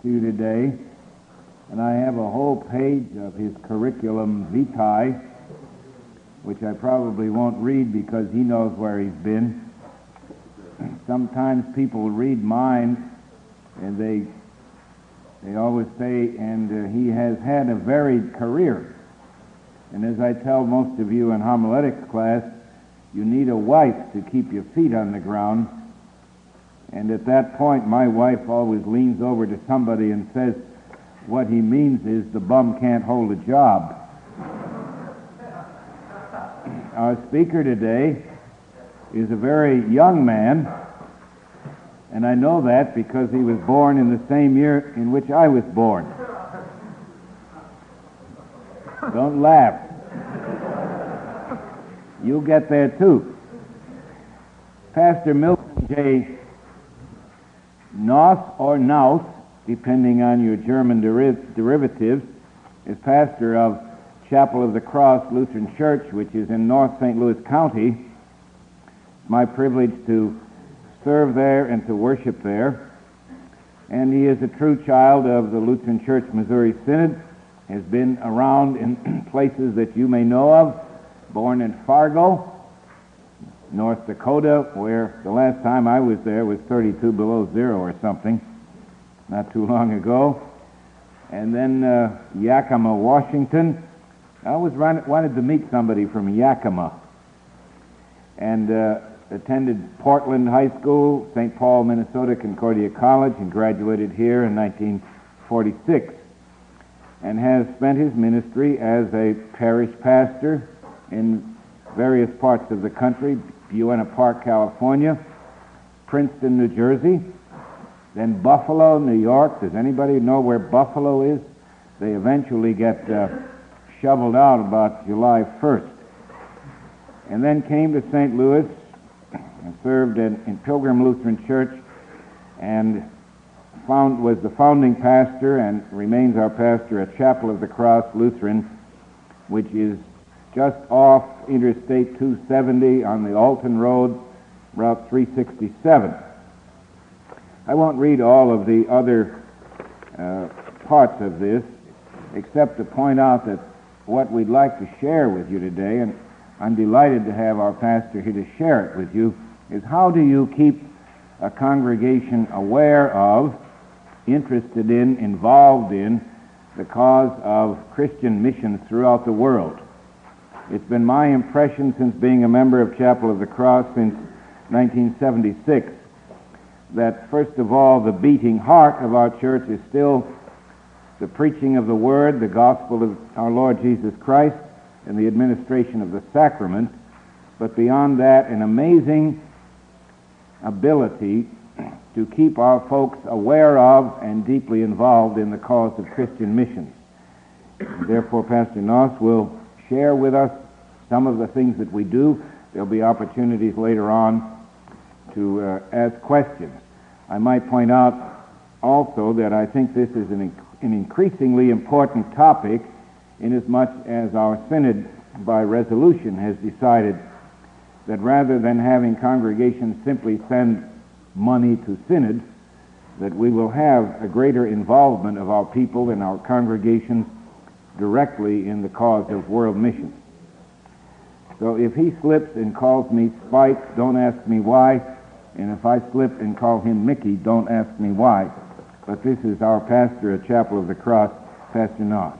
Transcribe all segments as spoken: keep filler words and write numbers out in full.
to you today, and I have a whole page of his curriculum vitae, which I probably won't read because he knows where he's been. Sometimes people read mine, and they they always say, and uh, he has had a varied career. And as I tell most of you in homiletics class, you need a wife to keep your feet on the ground. And at that point, my wife always leans over to somebody and says, what he means is the bum can't hold a job. Our speaker today is a very young man, and I know that because he was born in the same year in which I was born. Don't laugh. You'll get there too. Pastor Milton J. Noss or Naus, depending on your German deriv- derivatives, is pastor of Chapel of the Cross Lutheran Church, which is in North Saint Louis County. It's my privilege to serve there and to worship there. And he is a true child of the Lutheran Church Missouri Synod, has been around in places that you may know of, born in Fargo, North Dakota, where the last time I was there was thirty-two below zero or something, not too long ago. And then uh, Yakima, Washington. I always run, wanted to meet somebody from Yakima. And uh, attended Portland High School, Saint Paul, Minnesota, Concordia College, and graduated here in nineteen forty-six. And has spent his ministry as a parish pastor in various parts of the country, Buena Park, California, Princeton, New Jersey, then Buffalo, New York. Does anybody know where Buffalo is? They eventually get uh, shoveled out about July first. And then came to Saint Louis and served in, in Pilgrim Lutheran Church, and found, was the founding pastor and remains our pastor at Chapel of the Cross Lutheran, which is just off Interstate two seventy on the Alton Road, Route three sixty-seven. I won't read all of the other uh, parts of this, except to point out that what we'd like to share with you today, and I'm delighted to have our pastor here to share it with you, is how do you keep a congregation aware of, interested in, involved in the cause of Christian missions throughout the world. It's been my impression since being a member of Chapel of the Cross since nineteen seventy-six that, first of all, the beating heart of our church is still the preaching of the Word, the gospel of our Lord Jesus Christ, and the administration of the sacrament. But beyond that, an amazing ability to keep our folks aware of and deeply involved in the cause of Christian missions. And therefore, Pastor Noss will share with us some of the things that we do. There'll be opportunities later on to uh, ask questions. I might point out also that I think this is an, an increasingly important topic, inasmuch as our synod, by resolution, has decided that rather than having congregations simply send money to synod, that we will have a greater involvement of our people and our congregations directly in the cause of world missions. So if he slips and calls me Spike, don't ask me why, and if I slip and call him Mickey, don't ask me why. But this is our pastor at Chapel of the Cross, Pastor Noss.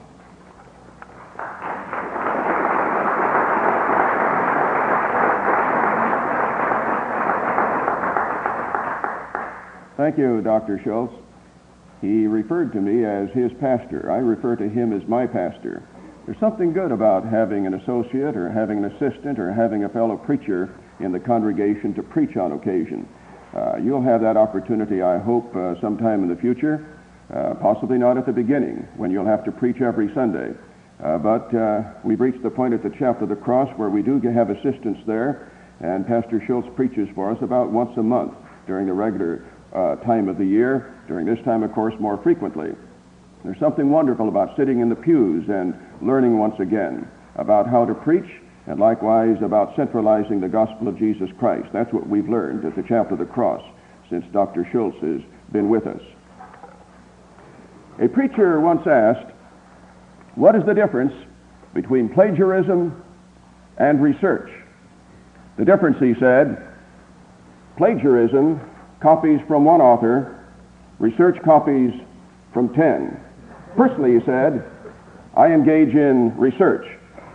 Thank you, Doctor Schultz. He referred to me as his pastor. I refer to him as my pastor. There's something good about having an associate or having an assistant or having a fellow preacher in the congregation to preach on occasion. Uh, you'll have that opportunity, I hope, uh, sometime in the future, uh, possibly not at the beginning, when you'll have to preach every Sunday. Uh, but uh, we've reached the point at the Chapel of the Cross where we do have assistants there, and Pastor Schultz preaches for us about once a month during the regular uh, time of the year, during this time, of course, more frequently. There's something wonderful about sitting in the pews and learning once again about how to preach, and likewise about centralizing the gospel of Jesus Christ. That's what we've learned at the Chapel of the Cross since Doctor Schultz has been with us. A preacher once asked, "What is the difference between plagiarism and research?" The difference, he said, plagiarism copies from one author, research copies from ten. Personally, he said, I engage in research.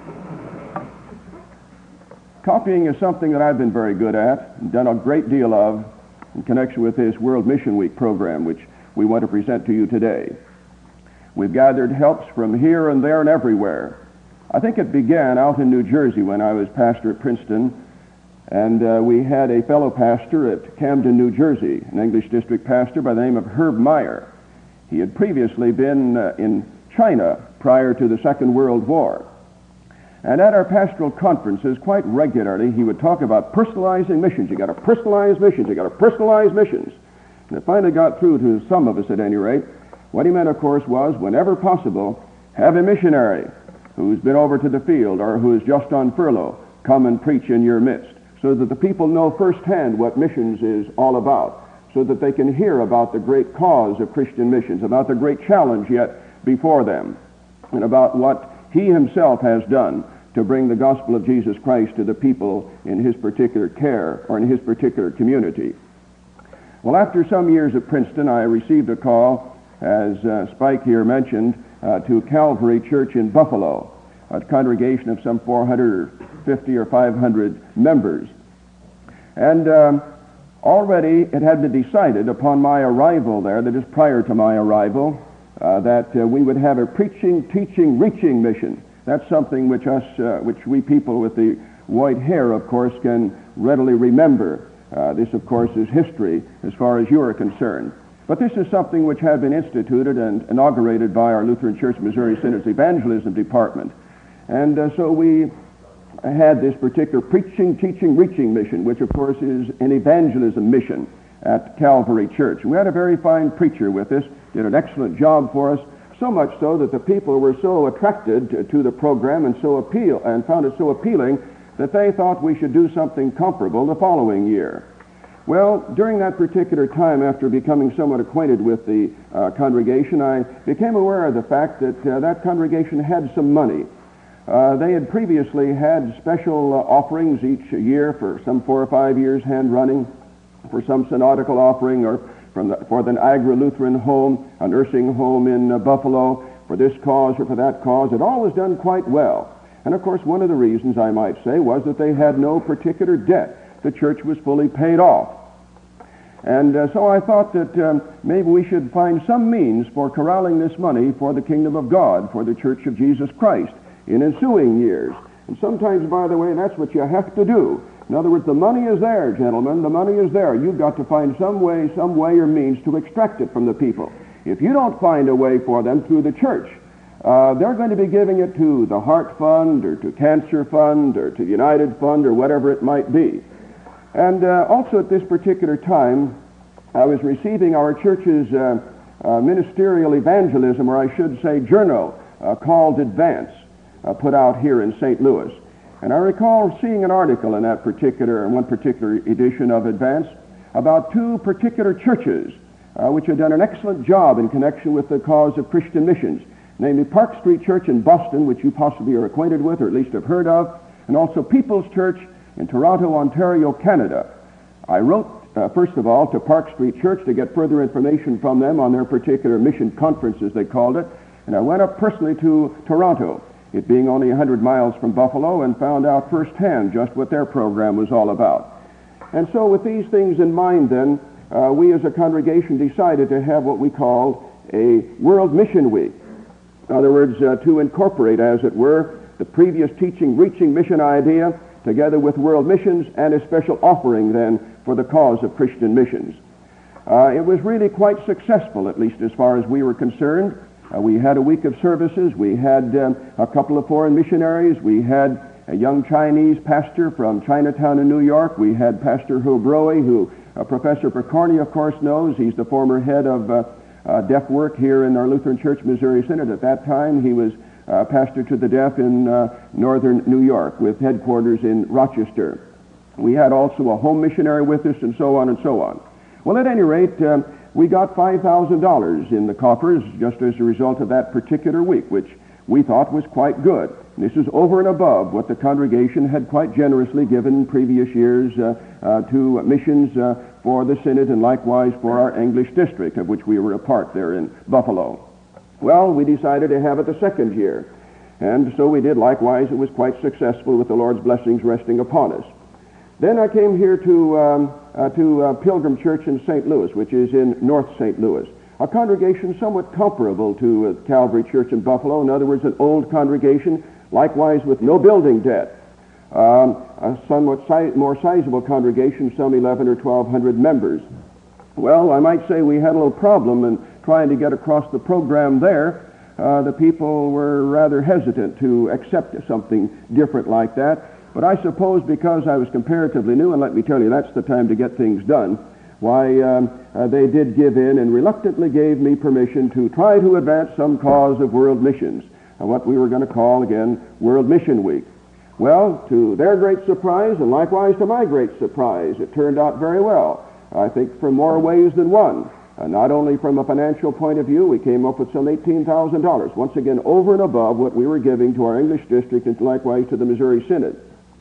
Copying is something that I've been very good at and done a great deal of in connection with this World Mission Week program, which we want to present to you today. We've gathered helps from here and there and everywhere. I think it began out in New Jersey when I was pastor at Princeton, and uh, we had a fellow pastor at Camden, New Jersey, an English district pastor by the name of Herb Meyer. He had previously been uh, in China prior to the Second World War. And at our pastoral conferences, quite regularly, he would talk about personalizing missions. You got to personalize missions. You got to personalize missions. And it finally got through to some of us, at any rate. What he meant, of course, was, whenever possible, have a missionary who's been over to the field or who is just on furlough come and preach in your midst, so that the people know firsthand what missions is all about, so that they can hear about the great cause of Christian missions, about the great challenge yet before them, and about what he himself has done to bring the gospel of Jesus Christ to the people in his particular care or in his particular community. Well, after some years at Princeton, I received a call, as uh, Spike here mentioned, uh, to Calvary Church in Buffalo, a congregation of some four hundred fifty or five hundred members. And um, already it had been decided upon my arrival there, that is prior to my arrival, uh, that uh, we would have a preaching, teaching, reaching mission. That's something which us, uh, which we people with the white hair, of course, can readily remember. Uh, this, of course, is history as far as you are concerned. But this is something which had been instituted and inaugurated by our Lutheran Church Missouri Synod's Evangelism Department. And uh, so we had this particular preaching, teaching, reaching mission, which, of course, is an evangelism mission at Calvary Church. We had a very fine preacher with us, did an excellent job for us, so much so that the people were so attracted to, to the program and so appeal and found it so appealing that they thought we should do something comparable the following year. Well, during that particular time, after becoming somewhat acquainted with the uh, congregation, I became aware of the fact that uh, that congregation had some money. Uh, they had previously had special uh, offerings each year for some four or five years hand running, for some synodical offering, or from the, for the Niagara Lutheran Home, a nursing home in uh, Buffalo, for this cause or for that cause. It all was done quite well. And of course, one of the reasons, I might say, was that they had no particular debt. The church was fully paid off. And uh, so I thought that um, maybe we should find some means for corralling this money for the kingdom of God, for the Church of Jesus Christ in ensuing years. And sometimes, by the way, that's what you have to do. In other words, the money is there, gentlemen. The money is there. You've got to find some way, some way or means to extract it from the people. If you don't find a way for them through the church, uh, they're going to be giving it to the Heart Fund or to Cancer Fund or to the United Fund or whatever it might be. And uh, also at this particular time, I was receiving our church's uh, uh, ministerial evangelism, or I should say journal, uh, called Advance, uh, put out here in Saint Louis. And I recall seeing an article in that particular, in one particular edition of Advance, about two particular churches uh, which had done an excellent job in connection with the cause of Christian missions, namely Park Street Church in Boston, which you possibly are acquainted with or at least have heard of, and also People's Church in Toronto, Ontario, Canada. I wrote, uh, first of all, to Park Street Church to get further information from them on their particular mission conference, as they called it, and I went up personally to Toronto, it being only one hundred miles from Buffalo, and found out firsthand just what their program was all about. And so with these things in mind, then, uh, we as a congregation decided to have what we called a World Mission Week. In other words, uh, to incorporate, as it were, the previous teaching, reaching mission idea together with world missions, and a special offering then for the cause of Christian missions. Uh, it was really quite successful, at least as far as we were concerned. Uh, we had a week of services. We had um, a couple of foreign missionaries. We had a young Chinese pastor from Chinatown in New York. We had Pastor Hu Broe, who uh, Professor Percorny, of course, knows. He's the former head of uh, uh, deaf work here in our Lutheran Church Missouri Synod. At that time, he was Uh, pastor to the deaf in uh, northern New York with headquarters in Rochester. We had also a home missionary with us and so on and so on. Well, at any rate, um, we got five thousand dollars in the coffers just as a result of that particular week, which we thought was quite good. This is over and above what the congregation had quite generously given in previous years uh, uh, to missions uh, for the Synod and likewise for our English district, of which we were a part there in Buffalo. Well, we decided to have it the second year, and so we did likewise. It was quite successful with the Lord's blessings resting upon us. Then I came here to, um, uh, to uh, Pilgrim Church in Saint Louis, which is in North Saint Louis, a congregation somewhat comparable to uh, Calvary Church in Buffalo. In other words, an old congregation, likewise with no building debt. Um, a somewhat si- more sizable congregation, some eleven or twelve hundred members. Well, I might say we had a little problem in trying to get across the program there. Uh, the people were rather hesitant to accept something different like that. But I suppose because I was comparatively new, and let me tell you, that's the time to get things done, why, um, uh, they did give in and reluctantly gave me permission to try to advance some cause of world missions, uh, what we were going to call, again, World Mission Week. Well, to their great surprise, and likewise to my great surprise, it turned out very well. I think from more ways than one. Uh, not only from a financial point of view, we came up with some eighteen thousand dollars, once again over and above what we were giving to our English district and likewise to the Missouri Synod.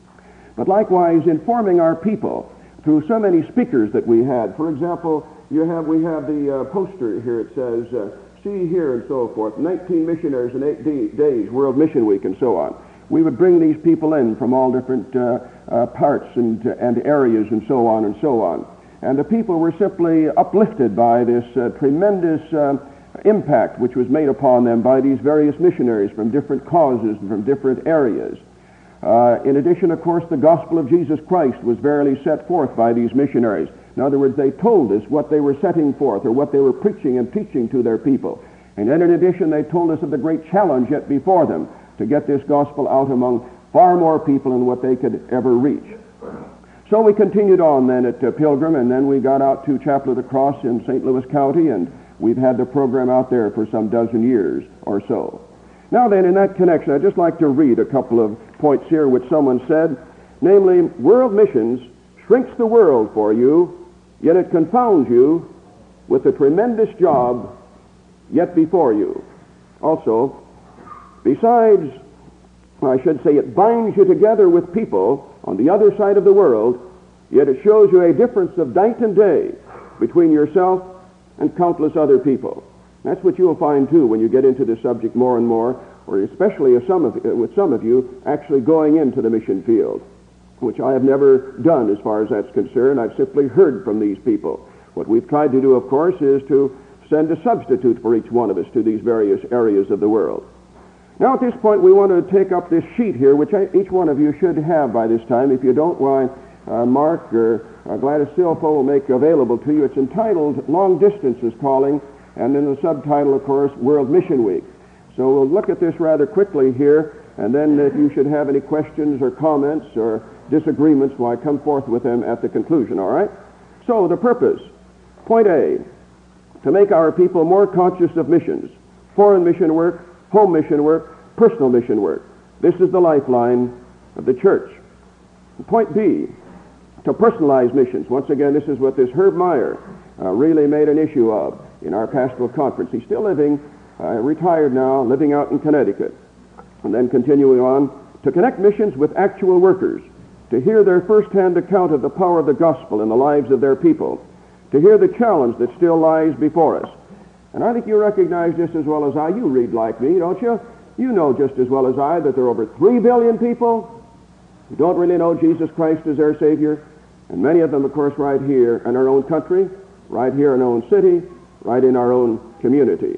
But likewise informing our people through so many speakers that we had. For example, you have we have the uh, poster here. It says, uh, see here and so forth, nineteen missionaries in eight d- days, World Mission Week, and so on. We would bring these people in from all different uh, uh, parts and, uh, and areas and so on and so on. And the people were simply uplifted by this uh, tremendous uh, impact which was made upon them by these various missionaries from different causes and from different areas. Uh, in addition, of course, the gospel of Jesus Christ was verily set forth by these missionaries. In other words, they told us what they were setting forth or what they were preaching and teaching to their people. And then in addition, they told us of the great challenge yet before them to get this gospel out among far more people than what they could ever reach. So we continued on then at uh, Pilgrim, and then we got out to Chapel of the Cross in Saint Louis County, and we've had the program out there for some dozen years or so. Now then, in that connection, I'd just like to read a couple of points here which someone said, namely, world missions shrinks the world for you, yet it confounds you with the tremendous job yet before you. Also, besides, I should say, it binds you together with people on the other side of the world, yet it shows you a difference of night and day between yourself and countless other people. That's what you'll find, too, when you get into this subject more and more, or especially if some of, with some of you actually going into the mission field, which I have never done as far as that's concerned. I've simply heard from these people. What we've tried to do, of course, is to send a substitute for each one of us to these various areas of the world. Now, at this point, we want to take up this sheet here, which I, each one of you should have by this time. If you don't, why, uh, Mark or uh, Gladys Silfo will make available to you. It's entitled Long Distances Calling, and in the subtitle, of course, World Mission Week. So we'll look at this rather quickly here, and then if you should have any questions or comments or disagreements, why, come forth with them at the conclusion, all right? So the purpose, point A, to make our people more conscious of missions, foreign mission work, home mission work, personal mission work. This is the lifeline of the church. Point B, to personalize missions. Once again, this is what this Herb Meyer uh, really made an issue of in our pastoral conference. He's still living, uh, retired now, living out in Connecticut. And then continuing on, to connect missions with actual workers, to hear their first-hand account of the power of the gospel in the lives of their people, to hear the challenge that still lies before us. And I think you recognize just as well as I, you read like me, don't you? You know just as well as I that there are over three billion people who don't really know Jesus Christ as their Savior, and many of them, of course, right here in our own country, right here in our own city, right in our own community.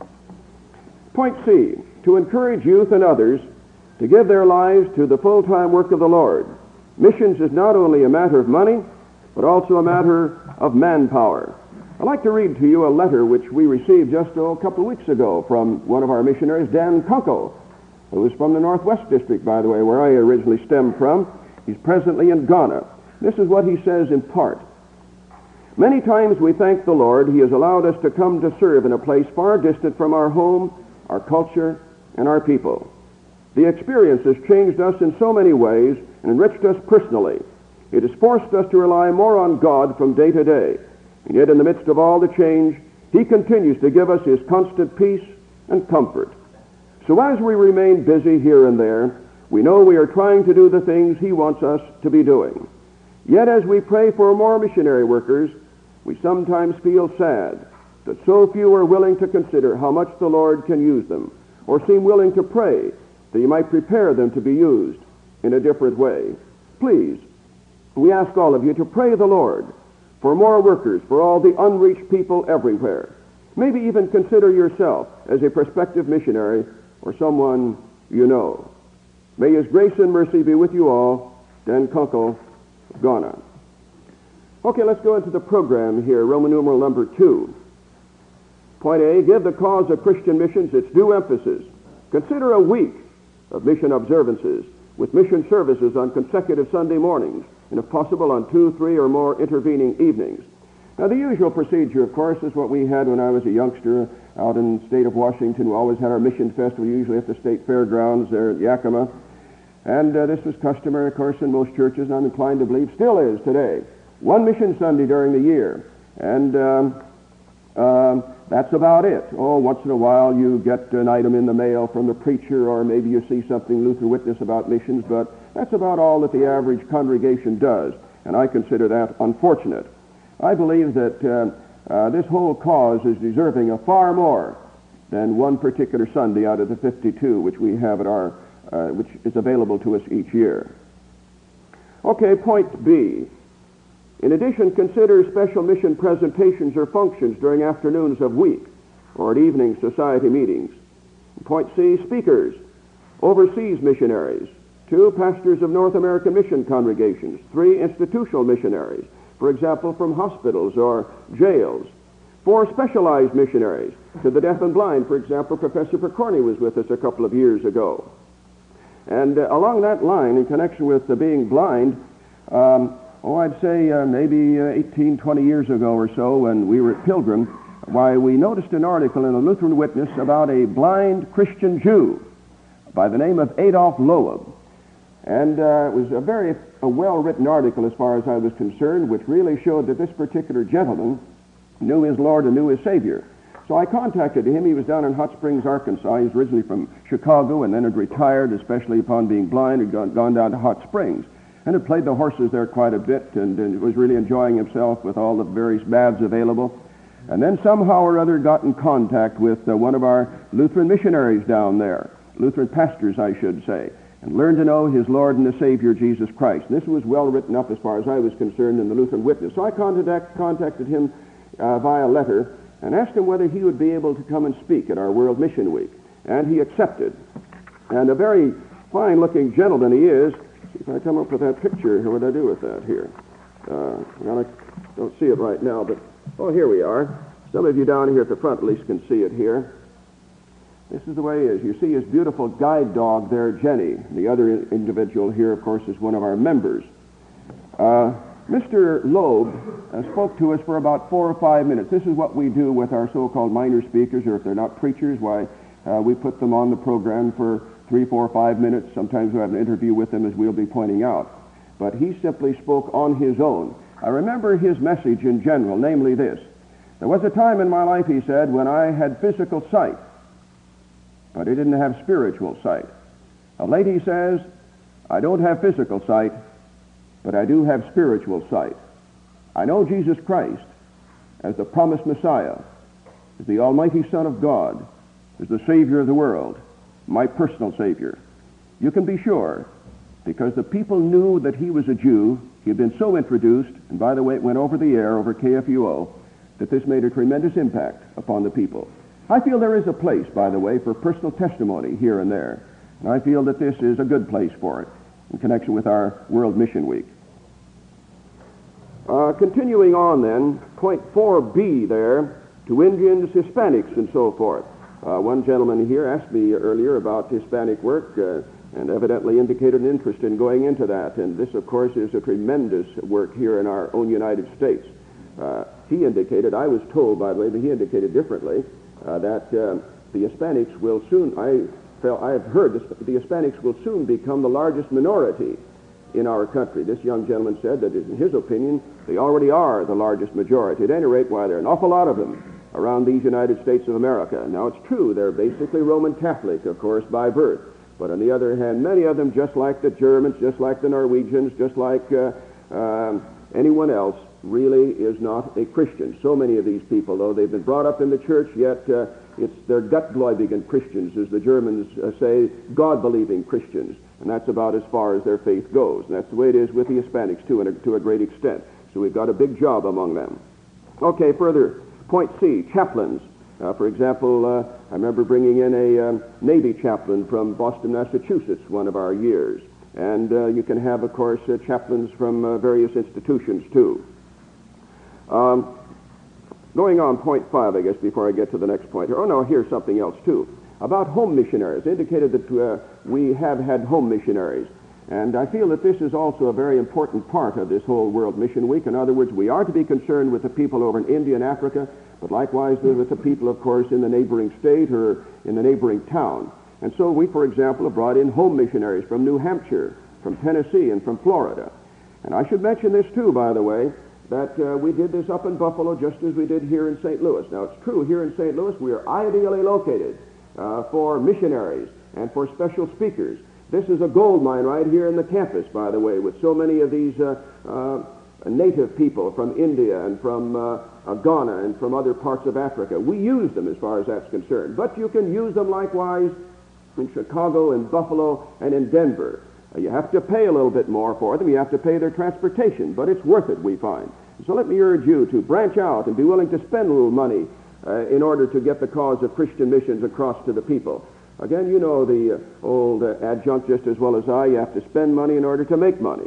Point C, to encourage youth and others to give their lives to the full-time work of the Lord. Missions is not only a matter of money, but also a matter of manpower. I'd like to read to you a letter which we received just oh, a couple of weeks ago from one of our missionaries, Dan Kunkel, who is from the Northwest District, by the way, where I originally stemmed from. He's presently in Ghana. This is what he says in part. Many times we thank the Lord He has allowed us to come to serve in a place far distant from our home, our culture, and our people. The experience has changed us in so many ways and enriched us personally. It has forced us to rely more on God from day to day. And yet in the midst of all the change, he continues to give us his constant peace and comfort. So as we remain busy here and there, we know we are trying to do the things he wants us to be doing. Yet as we pray for more missionary workers, we sometimes feel sad that so few are willing to consider how much the Lord can use them, or seem willing to pray that he might prepare them to be used in a different way. Please, we ask all of you to pray the Lord for more workers, for all the unreached people everywhere. Maybe even consider yourself as a prospective missionary or someone you know. May his grace and mercy be with you all. Dan Kunkel, Ghana. Okay, let's go into the program here, Roman numeral number two. Point A, give the cause of Christian missions its due emphasis. Consider a week of mission observances with mission services on consecutive Sunday mornings, and if possible on two, three, or more intervening evenings. Now, the usual procedure, of course, is what we had when I was a youngster out in the state of Washington. We always had our mission festival, usually at the state fairgrounds there at Yakima. And uh, this was customary, of course, in most churches, and I'm inclined to believe still is today. One mission Sunday during the year. And um, um, that's about it. Oh, once in a while you get an item in the mail from the preacher, or maybe you see something Lutheran Witness about missions, but that's about all that the average congregation does, and I consider that unfortunate. I believe that uh, uh, this whole cause is deserving of far more than one particular Sunday out of the fifty-two which we have at our, uh, which is available to us each year. Okay, point B. In addition, consider special mission presentations or functions during afternoons of week or at evening society meetings. Point C, speakers, overseas missionaries. Two, pastors of North American mission congregations. Three, institutional missionaries, for example, from hospitals or jails. Four, specialized missionaries to the deaf and blind. For example, Professor Picorni was with us a couple of years ago. And uh, along that line, in connection with uh, being blind, um, oh, I'd say uh, maybe uh, eighteen, twenty years ago or so, when we were at Pilgrim, why, we noticed an article in the Lutheran Witness about a blind Christian Jew by the name of Adolf Loeb. And uh, it was a very a well-written article as far as I was concerned, which really showed that this particular gentleman knew his Lord and knew his Savior. So I contacted him. He was down in Hot Springs, Arkansas. He's originally from Chicago and then had retired, especially upon being blind, had gone, gone down to Hot Springs and had played the horses there quite a bit, and, and was really enjoying himself with all the various baths available. And then somehow or other got in contact with uh, one of our Lutheran missionaries down there, Lutheran pastors, I should say, and learned to know his Lord and the Savior, Jesus Christ. And this was well written up as far as I was concerned in the Lutheran Witness. So I contact, contacted him uh, via letter and asked him whether he would be able to come and speak at our World Mission Week. And he accepted. And a very fine-looking gentleman he is. If I come up with that picture, what would I do with that here? Uh, I don't see it right now, but, oh, here we are. Some of you down here at the front at least can see it here. This is the way he is. You see his beautiful guide dog there, Jenny. The other individual here, of course, is one of our members. Uh, Mister Loeb uh, spoke to us for about four or five minutes. This is what we do with our so-called minor speakers, or if they're not preachers, why, uh, we put them on the program for three, four, five minutes. Sometimes we have an interview with them, as we'll be pointing out. But he simply spoke on his own. I remember his message in general, namely this. There was a time in my life, he said, when I had physical sight, but I didn't have spiritual sight. Of late, he says, I don't have physical sight, but I do have spiritual sight. I know Jesus Christ as the promised Messiah, as the Almighty Son of God, as the Savior of the world, my personal Savior. You can be sure, because the people knew that he was a Jew. He had been so introduced, and by the way, it went over the air, over K F U O, that this made a tremendous impact upon the people. I feel there is a place, by the way, for personal testimony here and there, and I feel that this is a good place for it in connection with our World Mission Week. Uh, continuing on then, point four B there, to Indians, Hispanics, and so forth. Uh, one gentleman here asked me earlier about Hispanic work uh, and evidently indicated an interest in going into that, and this, of course, is a tremendous work here in our own United States. Uh, he indicated, I was told, by the way, but he indicated differently, uh, that uh, the Hispanics will soon, I felt, I have heard this, the Hispanics will soon become the largest minority in our country. This young gentleman said that in his opinion, they already are the largest majority. At any rate, why, there are an awful lot of them around these United States of America. Now, it's true, they're basically Roman Catholic, of course, by birth. But on the other hand, many of them, just like the Germans, just like the Norwegians, just like uh, uh, anyone else, really is not a Christian. So many of these people, though they've been brought up in the church, yet uh, it's they're Gottgläubigen Christians, as the Germans uh, say, God-believing Christians. And that's about as far as their faith goes. And that's the way it is with the Hispanics, too, and a, to a great extent. So we've got a big job among them. Okay, further, point C, chaplains. Uh, for example, uh, I remember bringing in a um, Navy chaplain from Boston, Massachusetts, one of our years. And uh, you can have, of course, uh, chaplains from uh, various institutions, too. Um, going on, point five, I guess, before I get to the next point here. Oh, no, here's something else, too. About home missionaries. Indicated that uh, we have had home missionaries. And I feel that this is also a very important part of this whole World Mission Week. In other words, we are to be concerned with the people over in India and Africa, but likewise with the people, of course, in the neighboring state or in the neighboring town. And so we, for example, have brought in home missionaries from New Hampshire, from Tennessee, and from Florida. And I should mention this, too, by the way, that uh, we did this up in Buffalo just as we did here in Saint Louis. Now, it's true, here in Saint Louis, we are ideally located uh, for missionaries and for special speakers. This is a gold mine right here in the campus, by the way, with so many of these uh, uh, native people from India and from uh, uh, Ghana and from other parts of Africa. We use them as far as that's concerned. But you can use them likewise in Chicago, in Buffalo, and in Denver. Uh, you have to pay a little bit more for them. You have to pay their transportation, but it's worth it, we find. So let me urge you to branch out and be willing to spend a little money uh, in order to get the cause of Christian missions across to the people. Again, you know the uh, old uh, adjunct just as well as I. You have to spend money in order to make money.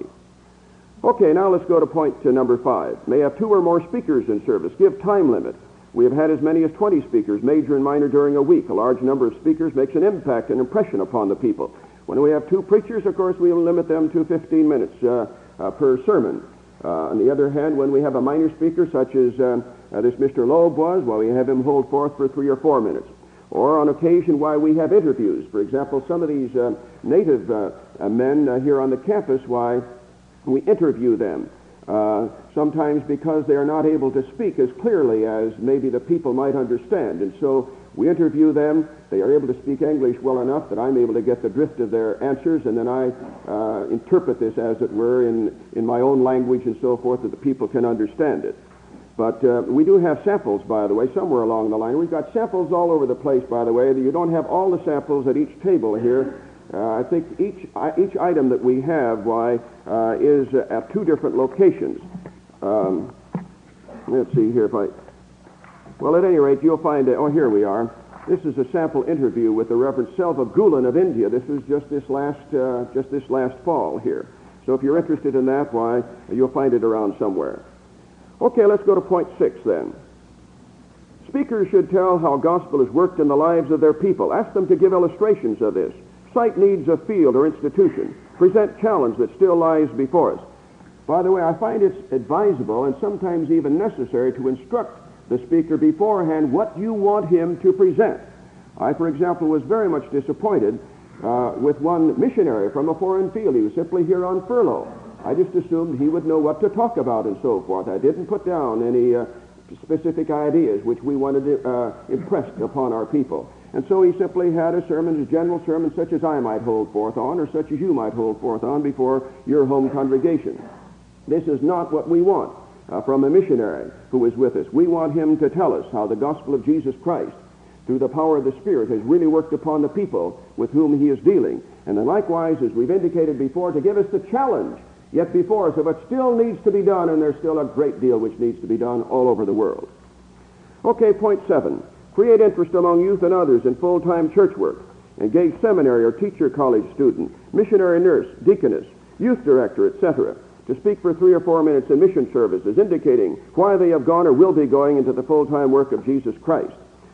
Okay, now let's go to point to number five. May have two or more speakers in service. Give time limit. We have had as many as twenty speakers, major and minor, during a week. A large number of speakers makes an impact and impression upon the people. When we have two preachers, of course, we'll limit them to fifteen minutes uh, uh, per sermon. Uh, on the other hand, when we have a minor speaker, such as uh, uh, this Mister Loeb was, well, we have him hold forth for three or four minutes. Or on occasion, why we have interviews. For example, some of these uh, native uh, uh, men uh, here on the campus, why we interview them. Uh, sometimes because they are not able to speak as clearly as maybe the people might understand. And so we interview them. They are able to speak English well enough that I'm able to get the drift of their answers, and then I uh, interpret this, as it were, in, in my own language and so forth, that the people can understand it. But uh, we do have samples, by the way, somewhere along the line. We've got samples all over the place, by the way. You don't have all the samples at each table here. Uh, I think each uh, each item that we have, why, uh, is uh, at two different locations. Um, let's see here if I... Well, at any rate, you'll find... Uh, oh, here we are. This is a sample interview with the Reverend Selva Gulen of India. This was just this last uh, just this last fall here. So if you're interested in that, why, you'll find it around somewhere. Okay, let's go to point six then. Speakers should tell how gospel has worked in the lives of their people. Ask them to give illustrations of this. Cite needs of field or institution. Present challenge that still lies before us. By the way, I find it's advisable and sometimes even necessary to instruct the speaker beforehand what you want him to present. I, for example, was very much disappointed uh, with one missionary from a foreign field. He was simply here on furlough. I just assumed he would know what to talk about and so forth. I didn't put down any uh, specific ideas which we wanted to uh, impress upon our people. And so he simply had a sermon, a general sermon such as I might hold forth on, or such as you might hold forth on before your home congregation. This is not what we want uh, from a missionary who is with us. We want him to tell us how the gospel of Jesus Christ, through the power of the Spirit, has really worked upon the people with whom he is dealing. And then likewise, as we've indicated before, to give us the challenge yet before us of what still needs to be done, and there's still a great deal which needs to be done all over the world. Okay, point seven. Create interest among youth and others in full-time church work. Engage seminary or teacher college student, missionary nurse, deaconess, youth director, et cetera, to speak for three or four minutes in mission services, indicating why they have gone or will be going into the full-time work of Jesus Christ.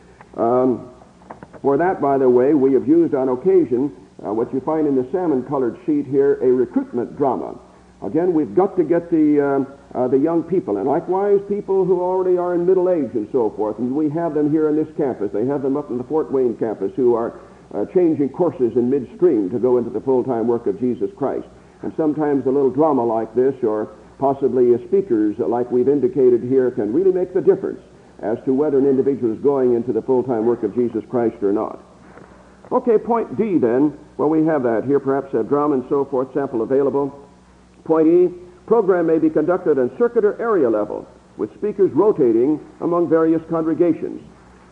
Um, for that, by the way, we have used on occasion uh, what you find in the salmon-colored sheet here, a recruitment drama. Again, we've got to get the uh, uh, the young people, and likewise people who already are in middle age and so forth. And we have them here in this campus. They have them up in the Fort Wayne campus who are uh, changing courses in midstream to go into the full-time work of Jesus Christ. And sometimes a little drama like this, or possibly speakers like we've indicated here, can really make the difference as to whether an individual is going into the full-time work of Jesus Christ or not. Okay, point D then. Well, we have that here, perhaps a drum and so forth, sample available. Point E, program may be conducted on circuit or area level, with speakers rotating among various congregations.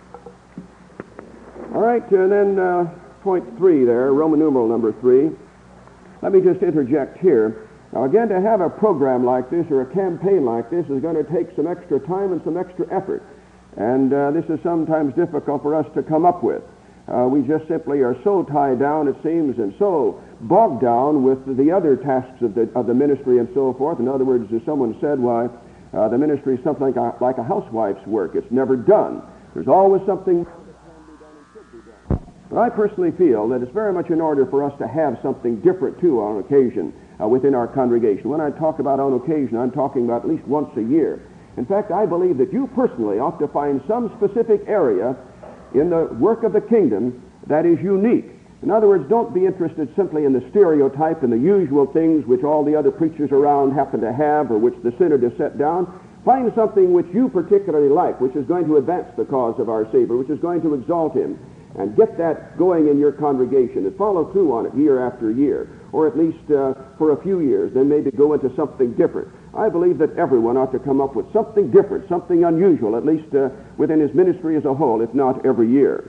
All right, and then uh, point three there, Roman numeral number three. Let me just interject here. Now, again, to have a program like this or a campaign like this is going to take some extra time and some extra effort. And uh, this is sometimes difficult for us to come up with. Uh, we just simply are so tied down, it seems, and so bogged down with the other tasks of the, of the ministry and so forth. In other words, as someone said, why, uh, the ministry is something like a, like a housewife's work. It's never done. There's always something that can be done and should be done. But I personally feel that it's very much in order for us to have something different, too, on occasion uh, within our congregation. When I talk about on occasion, I'm talking about at least once a year. In fact, I believe that you personally ought to find some specific area in the work of the kingdom that is unique. In other words, don't be interested simply in the stereotype and the usual things which all the other preachers around happen to have or which the synod has set down. Find something which you particularly like, which is going to advance the cause of our Savior, which is going to exalt him, and get that going in your congregation and follow through on it year after year, or at least uh, for a few years, then maybe go into something different. I believe that everyone ought to come up with something different, something unusual, at least uh, within his ministry as a whole, if not every year.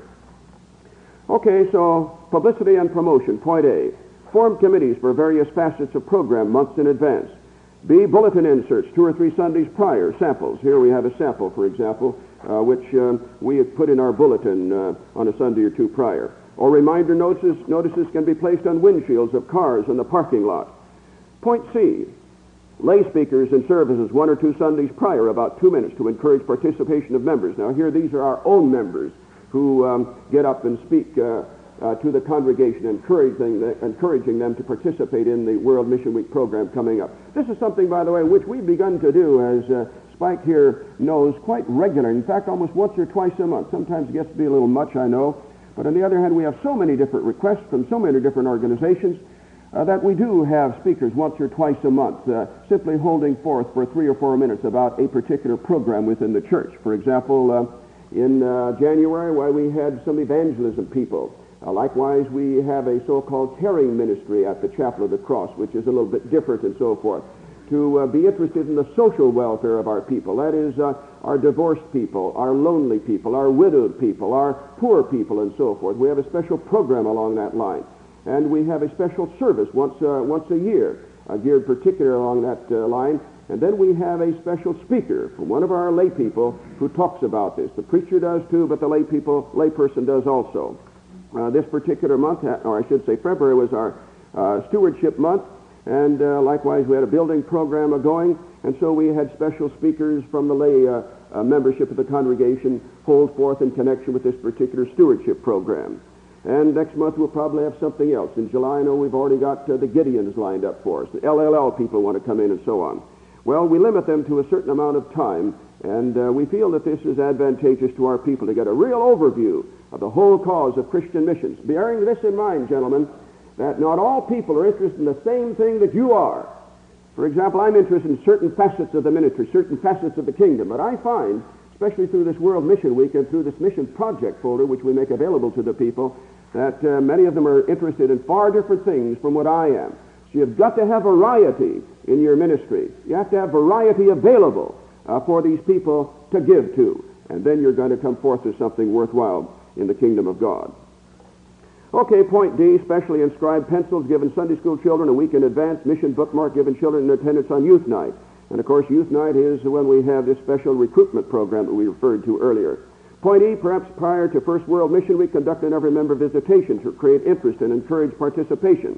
Okay, so publicity and promotion, point A. Form committees for various facets of program months in advance. B, bulletin inserts two or three Sundays prior, samples. Here we have a sample, for example, uh, which uh, we have put in our bulletin uh, on a Sunday or two prior. Or reminder notices, notices can be placed on windshields of cars in the parking lot. Point C, lay speakers in services one or two Sundays prior, about two minutes, to encourage participation of members. Now here, these are our own members who um, get up and speak uh, uh, to the congregation, encouraging, the, encouraging them to participate in the World Mission Week program coming up. This is something, by the way, which we've begun to do, as uh, Spike here knows, quite regular. In fact, almost once or twice a month. Sometimes it gets to be a little much, I know. But on the other hand, we have so many different requests from so many different organizations Uh, that we do have speakers once or twice a month uh, simply holding forth for three or four minutes about a particular program within the church. For example, uh, in uh, January, why we had some evangelism people. Uh, likewise, we have a so-called caring ministry at the Chapel of the Cross, which is a little bit different and so forth, to uh, be interested in the social welfare of our people. That is, uh, our divorced people, our lonely people, our widowed people, our poor people, and so forth. We have a special program along that line. And we have a special service once uh, once a year, uh, geared particularly along that uh, line. And then we have a special speaker from one of our lay people who talks about this. The preacher does too, but the lay people, lay person does also. Uh, this particular month, or I should say February, was our uh, stewardship month. And uh, likewise, we had a building program going. And so we had special speakers from the lay uh, uh, membership of the congregation hold forth in connection with this particular stewardship program. And next month we'll probably have something else. In July, I know we've already got uh, the Gideons lined up for us. The L L L people want to come in and so on. Well, we limit them to a certain amount of time, and uh, we feel that this is advantageous to our people to get a real overview of the whole cause of Christian missions. Bearing this in mind, gentlemen, that not all people are interested in the same thing that you are. For example, I'm interested in certain facets of the ministry, certain facets of the kingdom, but I find, especially through this World Mission Week and through this mission project folder, which we make available to the people, that uh, many of them are interested in far different things from what I am. So you've got to have variety in your ministry. You have to have variety available uh, for these people to give to. And then you're going to come forth with something worthwhile in the kingdom of God. Okay, point D, specially inscribed pencils given Sunday school children a week in advance, mission bookmark given children in attendance on youth night. And of course, youth night is when we have this special recruitment program that we referred to earlier. Point E, perhaps prior to First World Mission Week, conduct an every member visitation to create interest and encourage participation.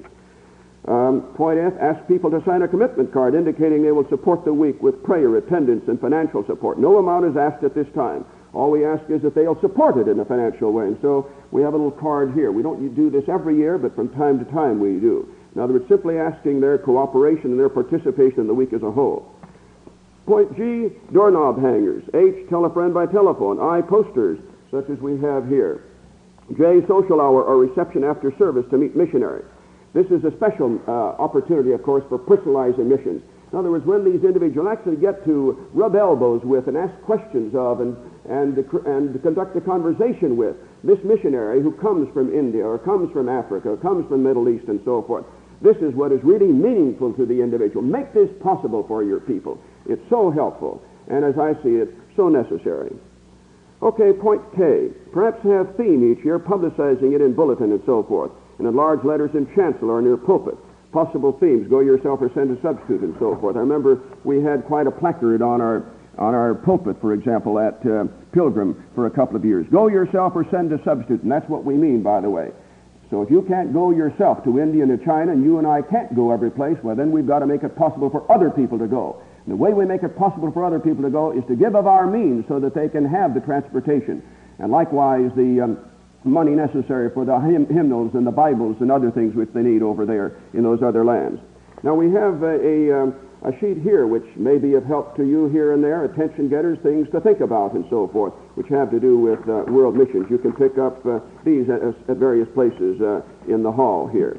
Um, point F, ask people to sign a commitment card indicating they will support the week with prayer, attendance, and financial support. No amount is asked at this time. All we ask is that they'll support it in a financial way. And so we have a little card here. We don't do this every year, but from time to time we do. In other words, simply asking their cooperation and their participation in the week as a whole. Point G, doorknob hangers. H, tell a friend by telephone. I, posters, such as we have here. J, social hour or reception after service to meet missionaries. This is a special uh, opportunity, of course, for personalizing missions. In other words, when these individuals actually get to rub elbows with and ask questions of and, and, and conduct a conversation with this missionary who comes from India or comes from Africa or comes from the Middle East and so forth, this is what is really meaningful to the individual. Make this possible for your people. It's so helpful, and as I see it, so necessary. Okay, point K. Perhaps have theme each year, publicizing it in bulletin and so forth, and in large letters in chancel or near pulpit. Possible themes, go yourself or send a substitute and so forth. I remember we had quite a placard on our on our pulpit, for example, at uh, Pilgrim for a couple of years. Go yourself or send a substitute, and that's what we mean, by the way. So if you can't go yourself to India and to China, and you and I can't go every place, well, then we've got to make it possible for other people to go. And the way we make it possible for other people to go is to give of our means so that they can have the transportation. And likewise, the um, money necessary for the hymn hymnals and the Bibles and other things which they need over there in those other lands. Now we have a, a, um, a sheet here which may be of help to you here and there, attention getters, things to think about and so forth, which have to do with uh, world missions. You can pick up uh, these at, at various places uh, in the hall here.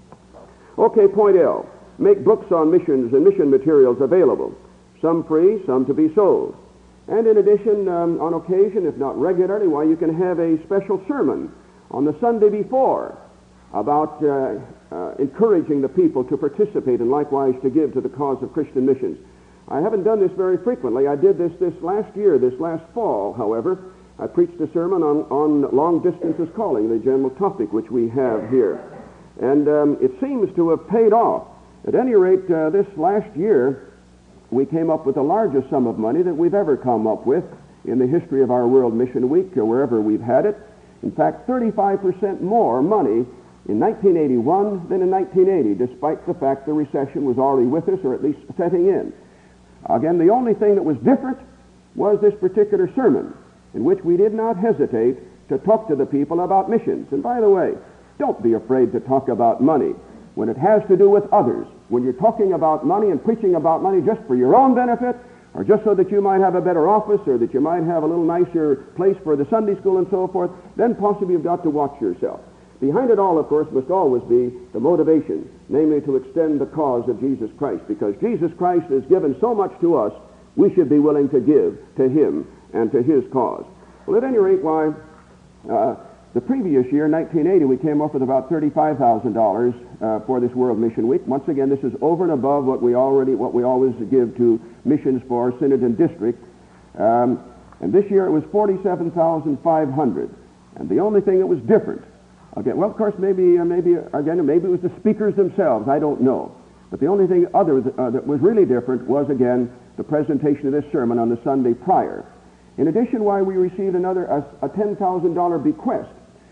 Okay, point L. Make books on missions and mission materials available, some free, some to be sold. And in addition, um, on occasion, if not regularly, why, you can have a special sermon on the Sunday before about uh, uh, encouraging the people to participate and likewise to give to the cause of Christian missions. I haven't done this very frequently. I did this this last year, this last fall, however. I preached a sermon on, on long distances calling, the general topic which we have here. And um, it seems to have paid off. At any rate, uh, this last year, we came up with the largest sum of money that we've ever come up with in the history of our World Mission Week, or wherever we've had it. In fact, thirty-five percent more money in nineteen eighty-one than in nineteen eighty, despite the fact the recession was already with us, or at least setting in. Again, the only thing that was different was this particular sermon, in which we did not hesitate to talk to the people about missions. And by the way, don't be afraid to talk about money when it has to do with others. When you're talking about money and preaching about money just for your own benefit, or just so that you might have a better office, or that you might have a little nicer place for the Sunday school and so forth, then possibly you've got to watch yourself. Behind it all, of course, must always be the motivation, namely to extend the cause of Jesus Christ, because Jesus Christ has given so much to us, we should be willing to give to Him and to His cause. Well, at any rate, why, uh, the previous year, nineteen eighty, we came up with about thirty-five thousand dollars uh, for this World Mission Week. Once again, this is over and above what we already, what we always give to missions for synod and district. Um, and this year it was forty-seven thousand five hundred dollars. And the only thing that was different, again, well, of course, maybe, uh, maybe again, maybe it was the speakers themselves. I don't know. But the only thing other th- uh, that was really different was, again, the presentation of this sermon on the Sunday prior. In addition, why, we received another a, a ten thousand dollars bequest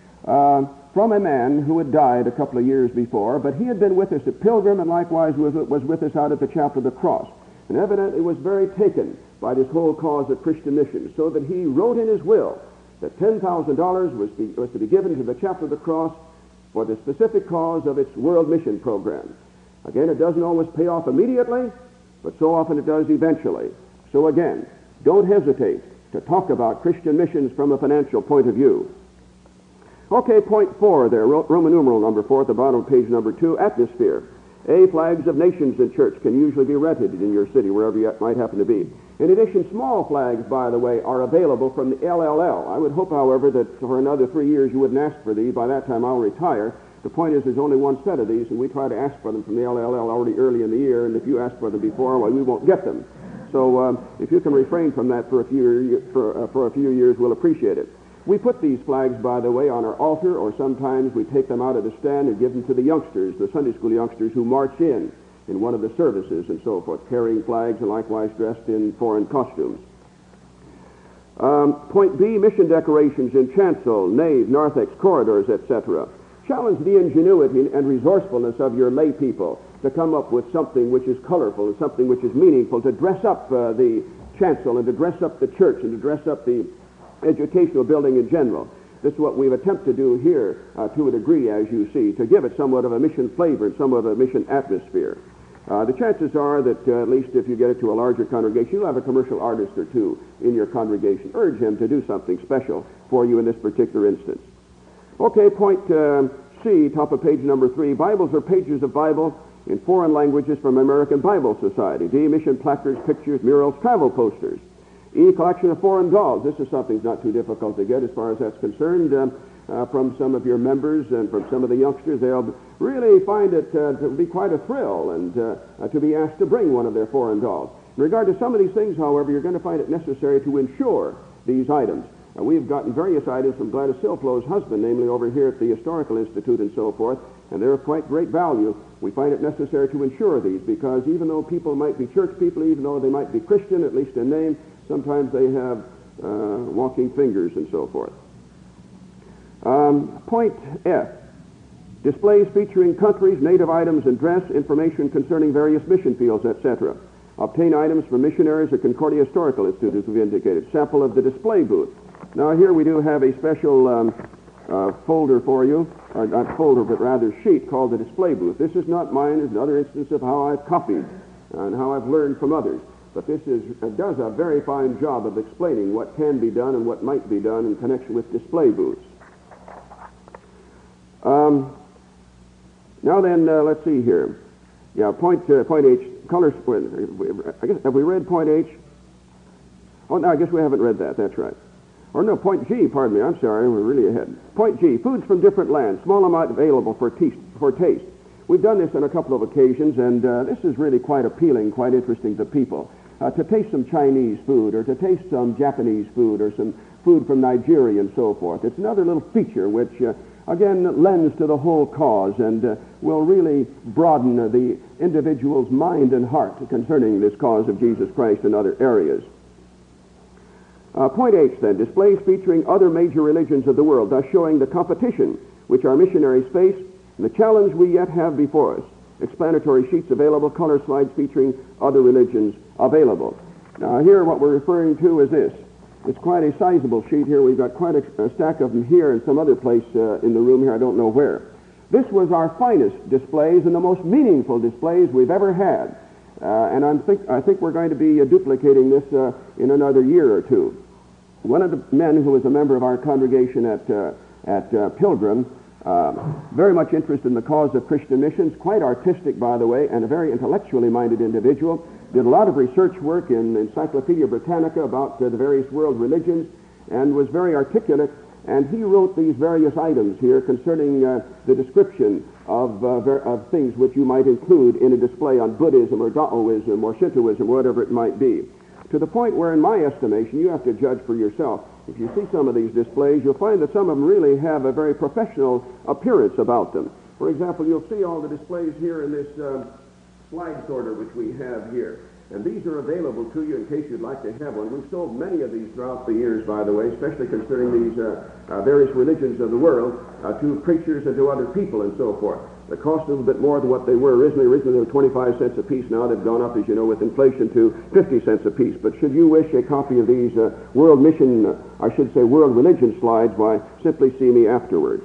Uh, from a man who had died a couple of years before, but he had been with us at Pilgrim and likewise was, was with us out at the Chapel of the Cross, and evidently was very taken by this whole cause of Christian missions, so that he wrote in his will that ten thousand dollars was, be, was to be given to the Chapel of the Cross for the specific cause of its World Mission Program. Again, it doesn't always pay off immediately, but so often it does eventually. So again, don't hesitate to talk about Christian missions from a financial point of view. Okay, point four there, Roman numeral number four at the bottom of page number two, atmosphere. A, flags of nations in church can usually be rented in your city, wherever you might happen to be. In addition, small flags, by the way, are available from the L L L. I would hope, however, that for another three years you wouldn't ask for these. By that time I'll retire. The point is there's only one set of these, and we try to ask for them from the L L L already early in the year, and if you ask for them before, well, we won't get them. So um, if you can refrain from that for a few, for, uh, for a few years, we'll appreciate it. We put these flags, by the way, on our altar, or sometimes we take them out of the stand and give them to the youngsters, the Sunday school youngsters who march in in one of the services and so forth, carrying flags and likewise dressed in foreign costumes. Um, point B, mission decorations in chancel, nave, narthex, corridors, et cetera. Challenge the ingenuity and resourcefulness of your lay people to come up with something which is colorful and something which is meaningful, to dress up uh, the chancel and to dress up the church and to dress up the educational building in general. This is what we've attempted to do here uh, to a degree, as you see, to give it somewhat of a mission flavor and somewhat of a mission atmosphere. Uh, the chances are that, uh, at least if you get it to a larger congregation, you'll have a commercial artist or two in your congregation. Urge him to do something special for you in this particular instance. Okay, point uh, C, top of page number three, Bibles or pages of Bible in foreign languages from American Bible Society. D, mission placards, pictures, murals, travel posters. E, collection of foreign dolls. This is something that's not too difficult to get as far as that's concerned. Um, uh, from some of your members and from some of the youngsters, they'll really find it uh, to be quite a thrill and uh, uh, to be asked to bring one of their foreign dolls. In regard to some of these things, however, you're going to find it necessary to insure these items. Uh, we've gotten various items from Gladys Silflo's husband, namely over here at the Historical Institute and so forth, and they're of quite great value. We find it necessary to insure these because even though people might be church people, even though they might be Christian, at least in name, sometimes they have uh, walking fingers and so forth. Um, point F, displays featuring countries, native items, and dress, information concerning various mission fields, et cetera. Obtain items from missionaries or Concordia Historical Institute, as we've indicated. Sample of the display booth. Now here we do have a special um, uh, folder for you, or not folder, but rather sheet called the display booth. This is not mine. It's another instance of how I've copied and how I've learned from others. But this is, uh, does a very fine job of explaining what can be done and what might be done in connection with display booths. Um, now then, uh, let's see here. Yeah, point, uh, point H, colors, I guess, have we read point H? Oh, no, I guess we haven't read that, that's right. Or no, point G, pardon me, I'm sorry, we're really ahead. Point G, foods from different lands, small amount available for, taste, for taste. We've done this on a couple of occasions, and uh, this is really quite appealing, quite interesting to people. Uh, to taste some Chinese food, or to taste some Japanese food, or some food from Nigeria and so forth. It's another little feature which, uh, again, lends to the whole cause and uh, will really broaden uh, the individual's mind and heart concerning this cause of Jesus Christ in other areas. Uh, point H, then, displays featuring other major religions of the world, thus showing the competition which our missionaries face and the challenge we yet have before us. Explanatory sheets available, color slides featuring other religions available. Now here what we're referring to is this. It's quite a sizable sheet here. We've got quite a, a stack of them here and some other place uh, in the room here, I don't know where. This was our finest displays and the most meaningful displays we've ever had. Uh, and I'm think, I think we're going to be uh, duplicating this uh, in another year or two. One of the men who was a member of our congregation at, uh, at uh, Pilgrim, uh, very much interested in the cause of Christian missions, quite artistic, by the way, and a very intellectually minded individual, did a lot of research work in Encyclopedia Britannica about uh, the various world religions, and was very articulate, and he wrote these various items here concerning uh, the description of, uh, ver- of things which you might include in a display on Buddhism or Taoism or Shintoism, or whatever it might be. To the point where, in my estimation, you have to judge for yourself. If you see some of these displays, you'll find that some of them really have a very professional appearance about them. For example, you'll see all the displays here in this uh, slide sorter which we have here. And these are available to you in case you'd like to have one. We've sold many of these throughout the years, by the way, especially concerning these uh, uh, various religions of the world uh, to preachers and to other people and so forth. They cost a little bit more than what they were originally. Originally they were twenty-five cents a piece. Now they've gone up, as you know, with inflation to fifty cents a piece. But should you wish a copy of these uh, world mission, uh, I should say world religion slides, why, simply see me afterwards.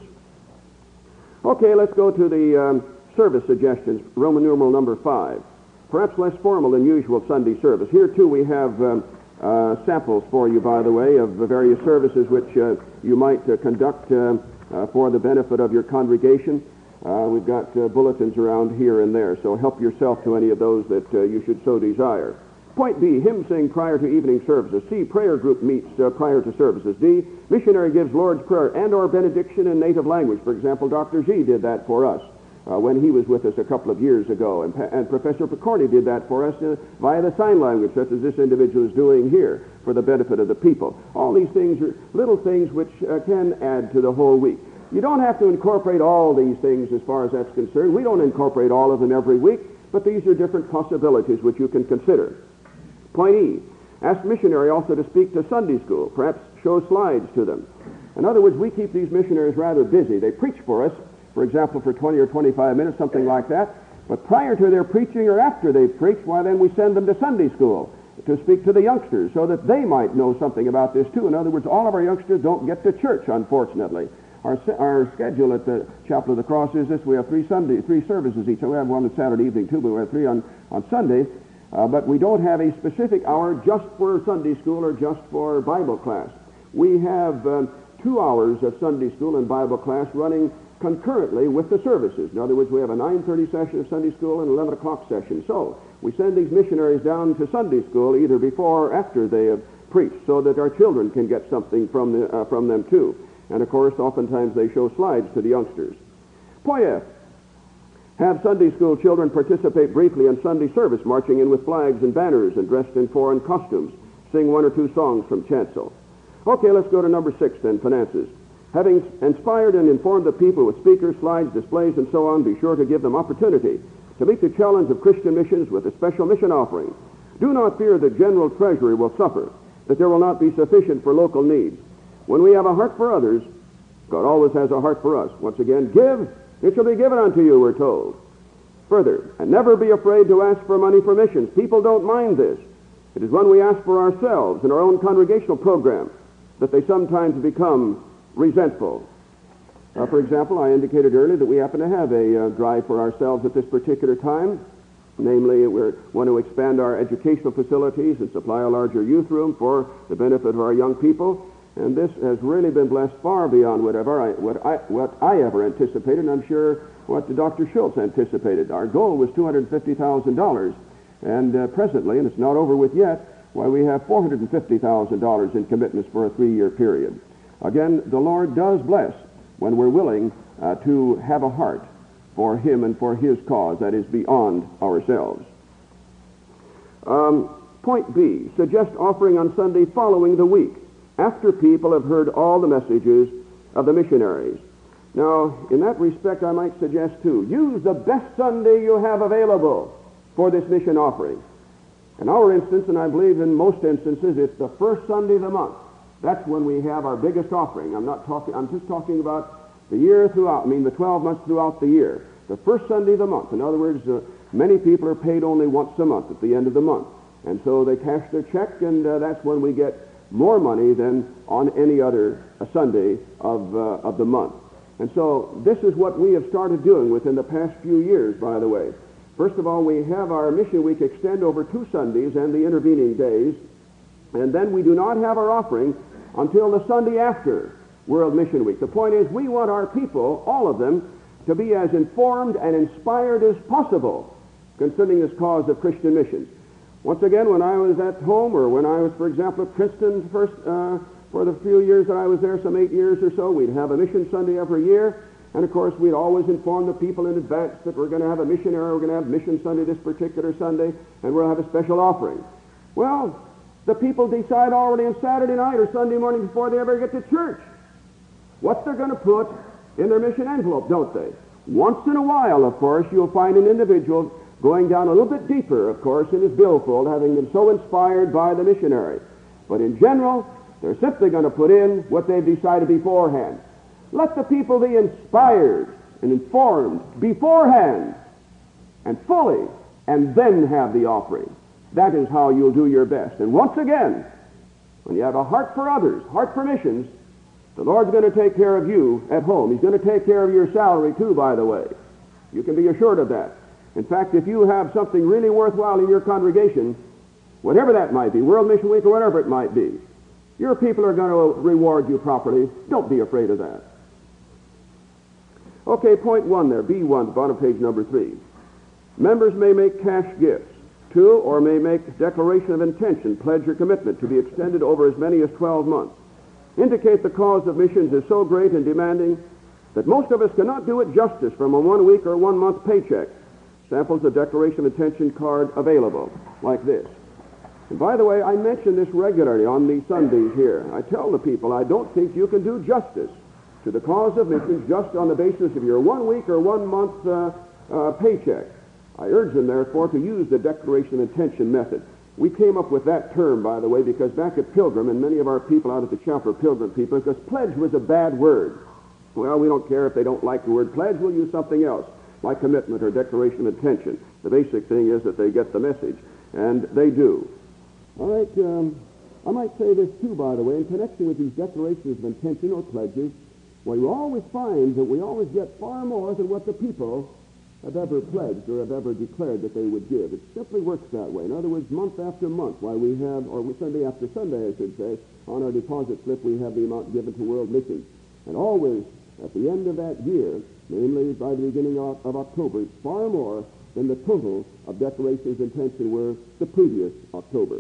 Okay, let's go to the um, service suggestions, Roman numeral number five. Perhaps less formal than usual Sunday service. Here, too, we have um, uh, samples for you, by the way, of the various services which uh, you might uh, conduct uh, uh, for the benefit of your congregation. Uh, we've got uh, bulletins around here and there, so help yourself to any of those that uh, you should so desire. Point B, hymn sing prior to evening services. C, prayer group meets uh, prior to services. D, missionary gives Lord's Prayer and or benediction in native language. For example, Doctor Z did that for us. Uh, when he was with us a couple of years ago. And, and Professor Picorni did that for us uh, via the sign language, such as this individual is doing here for the benefit of the people. All these things are little things which uh, can add to the whole week. You don't have to incorporate all these things as far as that's concerned. We don't incorporate all of them every week, but these are different possibilities which you can consider. Point E, ask missionary also to speak to Sunday school, perhaps show slides to them. In other words, we keep these missionaries rather busy. They preach for us, for example, for twenty or twenty-five minutes, something like that. But prior to their preaching or after they've preached, why then we send them to Sunday school to speak to the youngsters so that they might know something about this too. In other words, all of our youngsters don't get to church, unfortunately. Our, our schedule at the Chapel of the Cross is this. We have three Sunday, three services each. We have one on Saturday evening too, but we have three on, on Sunday. Uh, but we don't have a specific hour just for Sunday school or just for Bible class. We have um, two hours of Sunday school and Bible class running concurrently with the services. In other words, we have a nine thirty session of Sunday school and eleven o'clock session. So we send these missionaries down to Sunday school either before or after they have preached, so that our children can get something from, the, uh, from them too. And of course, oftentimes they show slides to the youngsters. Point F. Have Sunday school children participate briefly in Sunday service, marching in with flags and banners and dressed in foreign costumes. Sing one or two songs from chancel. Okay, let's go to number six then, finances. Having inspired and informed the people with speakers, slides, displays, and so on, be sure to give them opportunity to meet the challenge of Christian missions with a special mission offering. Do not fear that general treasury will suffer, that there will not be sufficient for local needs. When we have a heart for others, God always has a heart for us. Once again, give, it shall be given unto you, we're told. Further, and never be afraid to ask for money for missions. People don't mind this. It is when we ask for ourselves in our own congregational program that they sometimes become resentful. Uh, for example, I indicated earlier that we happen to have a uh, drive for ourselves at this particular time. Namely, we want to expand our educational facilities and supply a larger youth room for the benefit of our young people. And this has really been blessed far beyond whatever I, what, I, what I ever anticipated, and I'm sure what Doctor Schultz anticipated. Our goal was two hundred fifty thousand dollars, and uh, presently, and it's not over with yet, why we have four hundred fifty thousand dollars in commitments for a three-year period. Again, the Lord does bless when we're willing uh, to have a heart for Him and for His cause that is beyond ourselves. Um, point B, suggest offering on Sunday following the week, after people have heard all the messages of the missionaries. Now, in that respect, I might suggest, too, use the best Sunday you have available for this mission offering. In our instance, and I believe in most instances, it's the first Sunday of the month. That's when we have our biggest offering. I'm not talking, I'm just talking about the year throughout, I mean the twelve months throughout the year. The first Sunday of the month. In other words, uh, many people are paid only once a month at the end of the month. And so they cash their check, and uh, that's when we get more money than on any other uh, Sunday of, uh, of the month. And so this is what we have started doing within the past few years, by the way. First of all, we have our Mission Week extend over two Sundays and the intervening days, and then we do not have our offering until the Sunday after World Mission Week. The point is, we want our people, all of them, to be as informed and inspired as possible concerning this cause of Christian missions. Once again, when I was at home, or when I was, for example, at Princeton first, uh, for the few years that I was there, some eight years or so, we'd have a Mission Sunday every year. And of course, we'd always inform the people in advance that we're going to have a missionary, we're going to have Mission Sunday this particular Sunday, and we'll have a special offering. Well, the people decide already on Saturday night or Sunday morning before they ever get to church what they're going to put in their mission envelope, don't they? Once in a while, of course, you'll find an individual going down a little bit deeper, of course, in his billfold, having been so inspired by the missionary. But in general, they're simply going to put in what they've decided beforehand. Let the people be inspired and informed beforehand and fully, and then have the offering. That is how you'll do your best. And once again, when you have a heart for others, heart for missions, the Lord's going to take care of you at home. He's going to take care of your salary too, by the way. You can be assured of that. In fact, if you have something really worthwhile in your congregation, whatever that might be, World Mission Week or whatever it might be, your people are going to reward you properly. Don't be afraid of that. Okay, point one there, B one, bottom page number three. Members may make cash gifts to, or may make declaration of intention, pledge or commitment to be extended over as many as twelve months. Indicate the cause of missions is so great and demanding that most of us cannot do it justice from a one-week or one-month paycheck. Samples of declaration of intention card available, like this. And by the way, I mention this regularly on these Sundays here. I tell the people I don't think you can do justice to the cause of missions just on the basis of your one-week or one-month uh, uh, paycheck. I urge them, therefore, to use the declaration of intention method. We came up with that term, by the way, because back at Pilgrim, and many of our people out at the chapel are Pilgrim people, because pledge was a bad word. Well, we don't care if they don't like the word pledge. We'll use something else, like commitment or declaration of intention. The basic thing is that they get the message, and they do. All right, um, I might say this, too, by the way, in connection with these declarations of intention or pledges, well, you always find that we always get far more than what the people have ever pledged or have ever declared that they would give. It simply works that way. In other words, month after month, while we have, or Sunday after Sunday, I should say, on our deposit slip, we have the amount given to world missions. And always at the end of that year, namely by the beginning of, of October, far more than the total of decorations in tension were the previous October.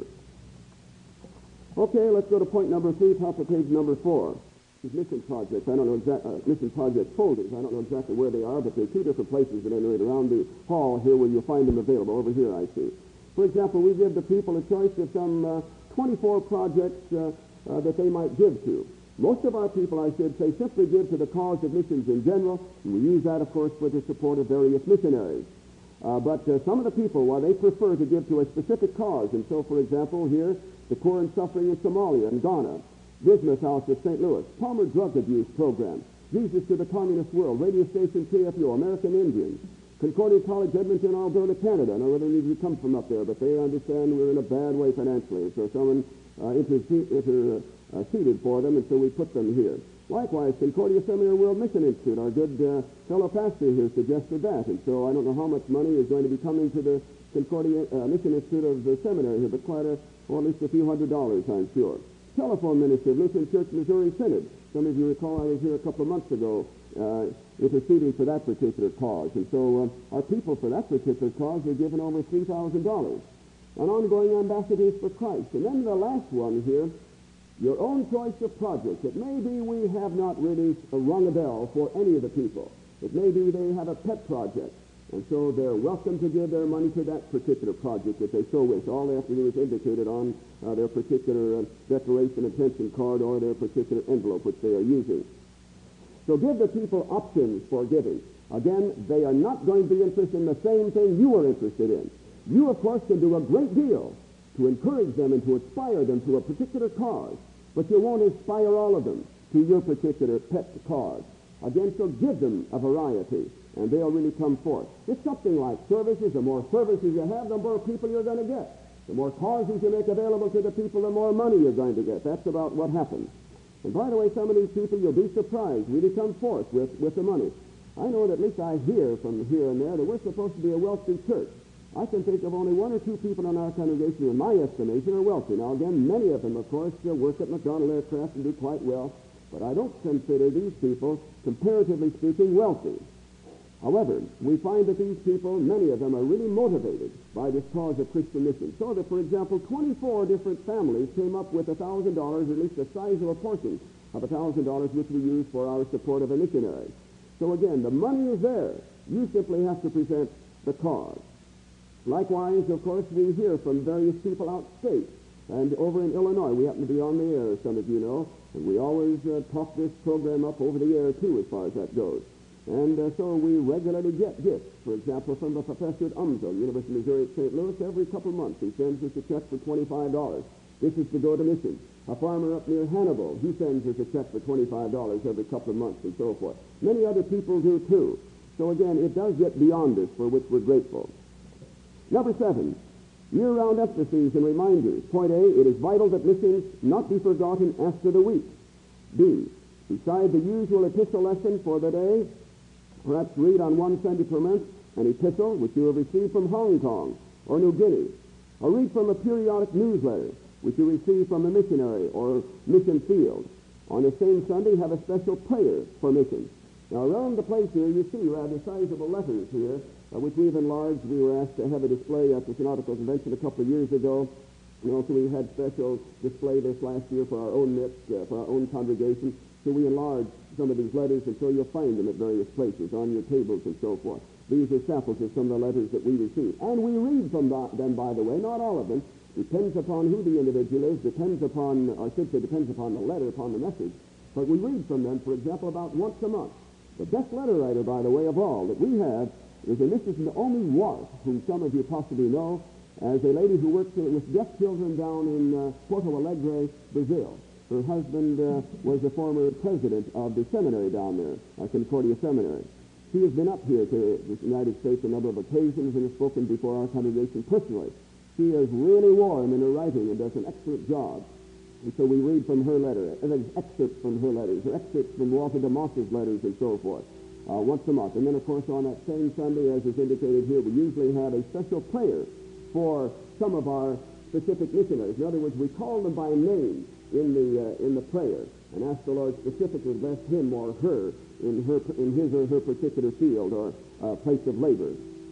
Okay, let's go to point number three, top of page number four. These mission projects, I don't know exactly, uh, mission project folders, I don't know exactly where they are, but there are two different places that are around the hall here where you'll find them available. Over here, I see. For example, we give the people a choice of some uh, twenty-four projects uh, uh, that they might give to. Most of our people, I should say, simply give to the cause of missions in general, and we use that, of course, for the support of various missionaries. Uh, but uh, some of the people, while they prefer to give to a specific cause, and so, for example, here, the poor and suffering in Somalia and Ghana, Bismuth House of Saint Louis, Palmer Drug Abuse Program, Jesus to the Communist World, radio station K F U, American Indians, Concordia College, Edmonton, Alberta, Canada. I don't know whether any of you come from up there, but they understand we're in a bad way financially. So someone uh, interceded inter, uh, for them, and so we put them here. Likewise, Concordia Seminary World Mission Institute, our good uh, fellow pastor here suggested that. And so I don't know how much money is going to be coming to the Concordia uh, Mission Institute of the seminary here, but quite a, or at least a few hundred dollars, I'm sure. Telephone ministry of Lutheran Church Missouri Synod. Some of you recall I was here a couple of months ago uh, interceding for that particular cause. And so uh, our people for that particular cause were given over three thousand dollars. An ongoing ambassadors for Christ. And then the last one here, your own choice of project. It may be we have not really rung a bell for any of the people. It may be they have a pet project. And so they're welcome to give their money to that particular project if they so wish. All they have to do is indicate it on uh, their particular uh, declaration attention card or their particular envelope which they are using. So give the people options for giving. Again, they are not going to be interested in the same thing you are interested in. You, of course, can do a great deal to encourage them and to inspire them to a particular cause, but you won't inspire all of them to your particular pet cause. Again, so give them a variety, and they'll really come forth. It's something like services. The more services you have, the more people you're going to get. The more causes you make available to the people, the more money you're going to get. That's about what happens. And by the way, some of these people, you'll be surprised, really come forth with, with the money. I know that at least I hear from here and there that we're supposed to be a wealthy church. I can think of only one or two people in our congregation who, in my estimation, are wealthy. Now, again, many of them, of course, work at McDonnell Aircraft and do quite well, but I don't consider these people, comparatively speaking, wealthy. However, we find that these people, many of them, are really motivated by this cause of Christian mission. So that, for example, twenty-four different families came up with one thousand dollars, or at least the size of a portion of one thousand dollars, which we use for our support of a missionary. So again, the money is there. You simply have to present the cause. Likewise, of course, we hear from various people out state. And over in Illinois, we happen to be on the air, as some of you know, and we always uh, talk this program up over the air, too, as far as that goes. And uh, so we regularly get gifts, for example, from a professor at U M S L, University of Missouri at Saint Louis. Every couple of months, he sends us a check for twenty-five dollars. This is to go to missions. A farmer up near Hannibal, he sends us a check for twenty-five dollars every couple of months, and so forth. Many other people do, too. So again, it does get beyond us, for which we're grateful. Number seven, year-round emphases and reminders. Point A, it is vital that missions not be forgotten after the week. B, beside the usual epistle lesson for the day, perhaps read on one Sunday per month an epistle which you have received from Hong Kong or New Guinea, or read from a periodic newsletter which you receive from a missionary or mission field. On the same Sunday, have a special prayer for missions. Now, around the place here, you see rather sizable letters here, uh, which we've enlarged. We were asked to have a display at the Synodical Convention a couple of years ago. And also we had special display this last year for our own M I T, uh, for our own congregation. So we enlarged some of these letters, and so you'll find them at various places, on your tables and so forth. These are samples of some of the letters that we receive. And we read from them, by the way, not all of them. Depends upon who the individual is, depends upon, or I should say, depends upon the letter, upon the message. But we read from them, for example, about once a month. The best letter writer, by the way, of all that we have is a Missus Naomi Wart, whom some of you possibly know as a lady who works with deaf children down in uh, Porto Alegre, Brazil. Her husband uh, was the former president of the seminary down there, uh, Concordia Seminary. She has been up here to the United States a number of occasions and has spoken before our congregation personally. She is really warm in her writing and does an excellent job. And so we read from her letter, and then excerpts from her letters, or excerpts from Walter de Moss's letters and so forth, uh, once a month. And then, of course, on that same Sunday, as is indicated here, we usually have a special prayer for some of our specific missionaries. In other words, we call them by name in the uh, in the prayer and ask the Lord specifically to bless him or her in, her, in his or her particular field or uh, place of labor.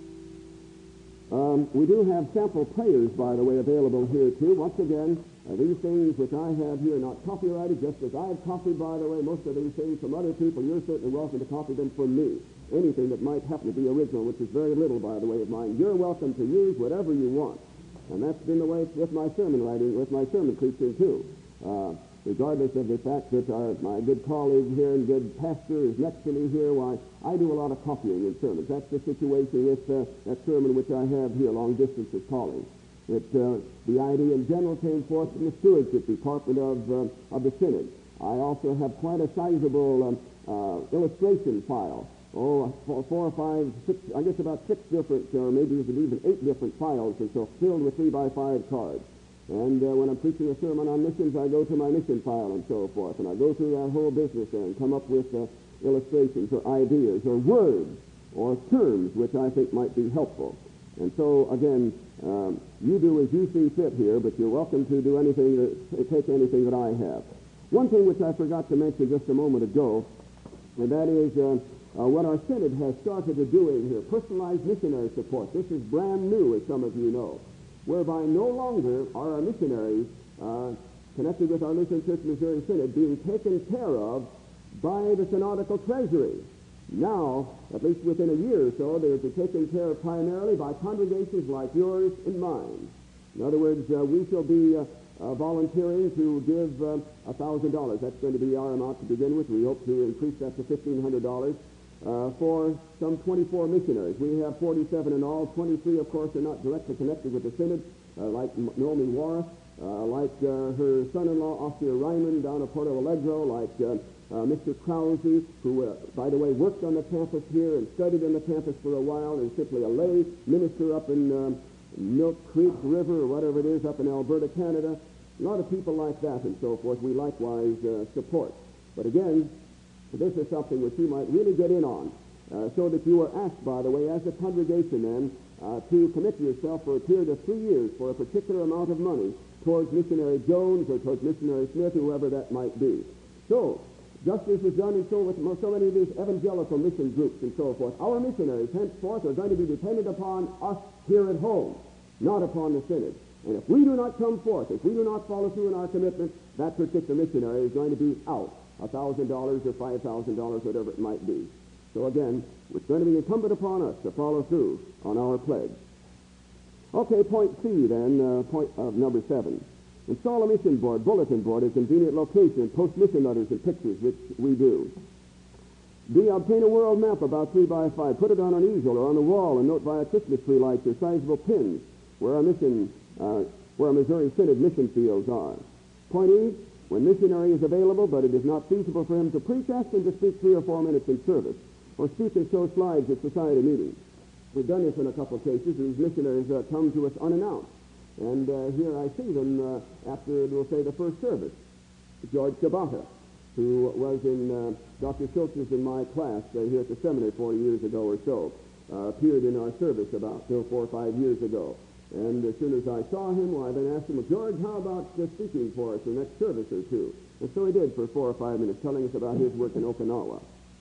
Um, we do have sample prayers, by the way, available here, too. Once again, uh, these things which I have here are not copyrighted, just as I've copied, by the way, most of these things from other people. You're certainly welcome to copy them from me. Anything that might happen to be original, which is very little, by the way, of mine, you're welcome to use whatever you want. And that's been the way with my sermon writing, with my sermon preaching, too. Uh, regardless of the fact that our, my good colleague here and good pastor is next to me here, why, I do a lot of copying in sermons. That's the situation with uh, that sermon which I have here, Long Distance is Calling. It, uh, the idea in general came forth from the stewardship department of, uh, of the Synod. I also have quite a sizable um, uh, illustration file. Oh, four, four or five, six, I guess about six different, or maybe even eight different files or so, filled with three by five cards. And uh, when I'm preaching a sermon on missions, I go to my mission file and so forth, and I go through that whole business there and come up with uh, illustrations or ideas or words or terms which I think might be helpful. And so, again, um, you do as you see fit here, but you're welcome to do anything, that, take anything that I have. One thing which I forgot to mention just a moment ago, and that is uh, uh, what our Synod has started to doing here, personalized missionary support. This is brand new, as some of you know, whereby no longer are our missionaries uh, connected with our Lutheran Church Missouri Synod being taken care of by the synodical treasury. Now, at least within a year or so, they will be taken care of primarily by congregations like yours and mine. In other words, uh, we shall be uh, uh, volunteering to give uh, one thousand dollars. That's going to be our amount to begin with. We hope to increase that to fifteen hundred dollars. Uh, for some twenty-four missionaries. We have forty-seven in all. twenty-three, of course, are not directly connected with the Synod, uh, like Naomi Warris, uh, like uh, her son-in-law, Oscar Ryman, down at Porto Alegre, like uh, uh, Mister Krause, who, uh, by the way, worked on the campus here and studied on the campus for a while, and simply a lay minister up in uh, Milk Creek River, or whatever it is, up in Alberta, Canada. A lot of people like that and so forth we likewise uh, support. But again, this is something which you might really get in on, uh, so that you are asked, by the way, as a congregation then, uh, to commit yourself for a period of three years for a particular amount of money towards missionary Jones or towards missionary Smith, whoever that might be. So, just as was done and so with so many of these evangelical mission groups and so forth, our missionaries henceforth are going to be dependent upon us here at home, not upon the Synod. And if we do not come forth, if we do not follow through in our commitment, that particular missionary is going to be out. one thousand dollars or five thousand dollars, whatever it might be. So again, it's going to be incumbent upon us to follow through on our pledge. Okay, point C then, uh, point of number seven. Install a mission board, bulletin board, at convenient location, and post mission letters and pictures, which we do. D, obtain a world map about three by five. Put it on an easel or on the wall and note via Christmas tree lights or sizable pins where our mission, uh, where our Missouri Synod mission fields are. Point E, when missionary is available, but it is not feasible for him to preach, ask him to speak three or four minutes in service, or speak and show slides at society meetings. We've done this in a couple of cases. These missionaries uh, come to us unannounced. And uh, here I see them uh, after, we'll say, the first service. George Cabata, who was in uh, Doctor Schultz's in my class uh, here at the seminary forty years ago or so, uh, appeared in our service about uh, four or five years ago. And as soon as I saw him, well, I then asked him, well, George, how about uh, speaking for us the next service or two? And so he did for four or five minutes, telling us about his work in Okinawa.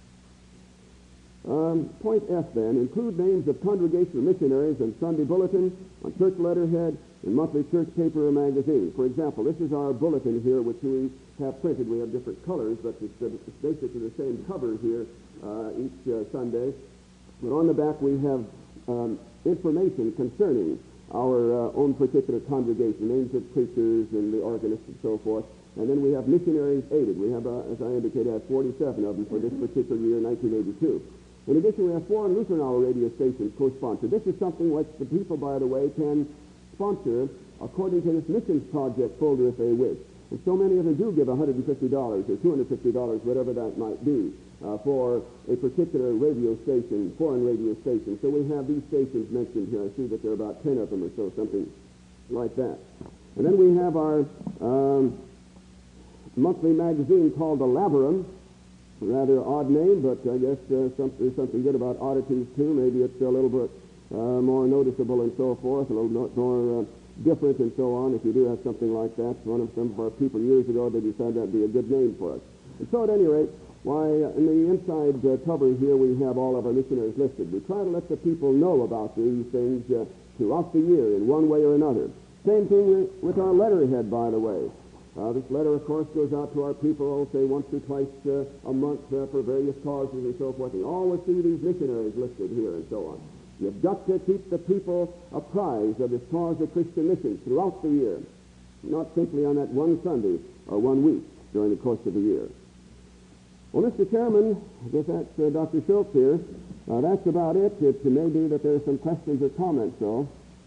Um, point F, then, include names of congregational missionaries in Sunday bulletin, on church letterhead, in monthly church paper or magazine. For example, this is our bulletin here, which we have printed. We have different colors, but it's, uh, it's basically the same cover here uh, each uh, Sunday. But on the back we have um, information concerning our uh, own particular congregation, names of preachers and the organists and so forth. And then we have missionaries aided. We have, uh, as I indicated, have forty-seven of them for this particular year, nineteen eighty-two. In addition, we have foreign Lutheran Hour radio stations co-sponsored. This is something which the people, by the way, can sponsor according to this missions project folder if they wish. And so many of them do give one hundred fifty dollars or two hundred fifty dollars, whatever that might be, uh, for a particular radio station, foreign radio station. So we have these stations mentioned here. I see that there are about ten of them or so, something like that. And then we have our um, monthly magazine called The Labyrinth. Rather odd name, but I guess uh, some, there's something good about oddities too. Maybe it's a little bit uh, more noticeable and so forth, a little no, more uh, different and so on. If you do have something like that, one of some of our people years ago, they decided that'd be a good name for us. And so at any rate, Why, in the inside uh, cover here, we have all of our missionaries listed. We try to let the people know about these things uh, throughout the year in one way or another. Same thing with, with our letterhead, by the way. Uh, this letter, of course, goes out to our people, say, once or twice uh, a month uh, for various causes and so forth. You always see these missionaries listed here and so on. You've got to keep the people apprised of this cause of Christian missions throughout the year, not simply on that one Sunday or one week during the course of the year. Well, Mister Chairman, I guess that's uh, Doctor Schultz here. Uh, that's about it. It may be that there are some questions or comments, though.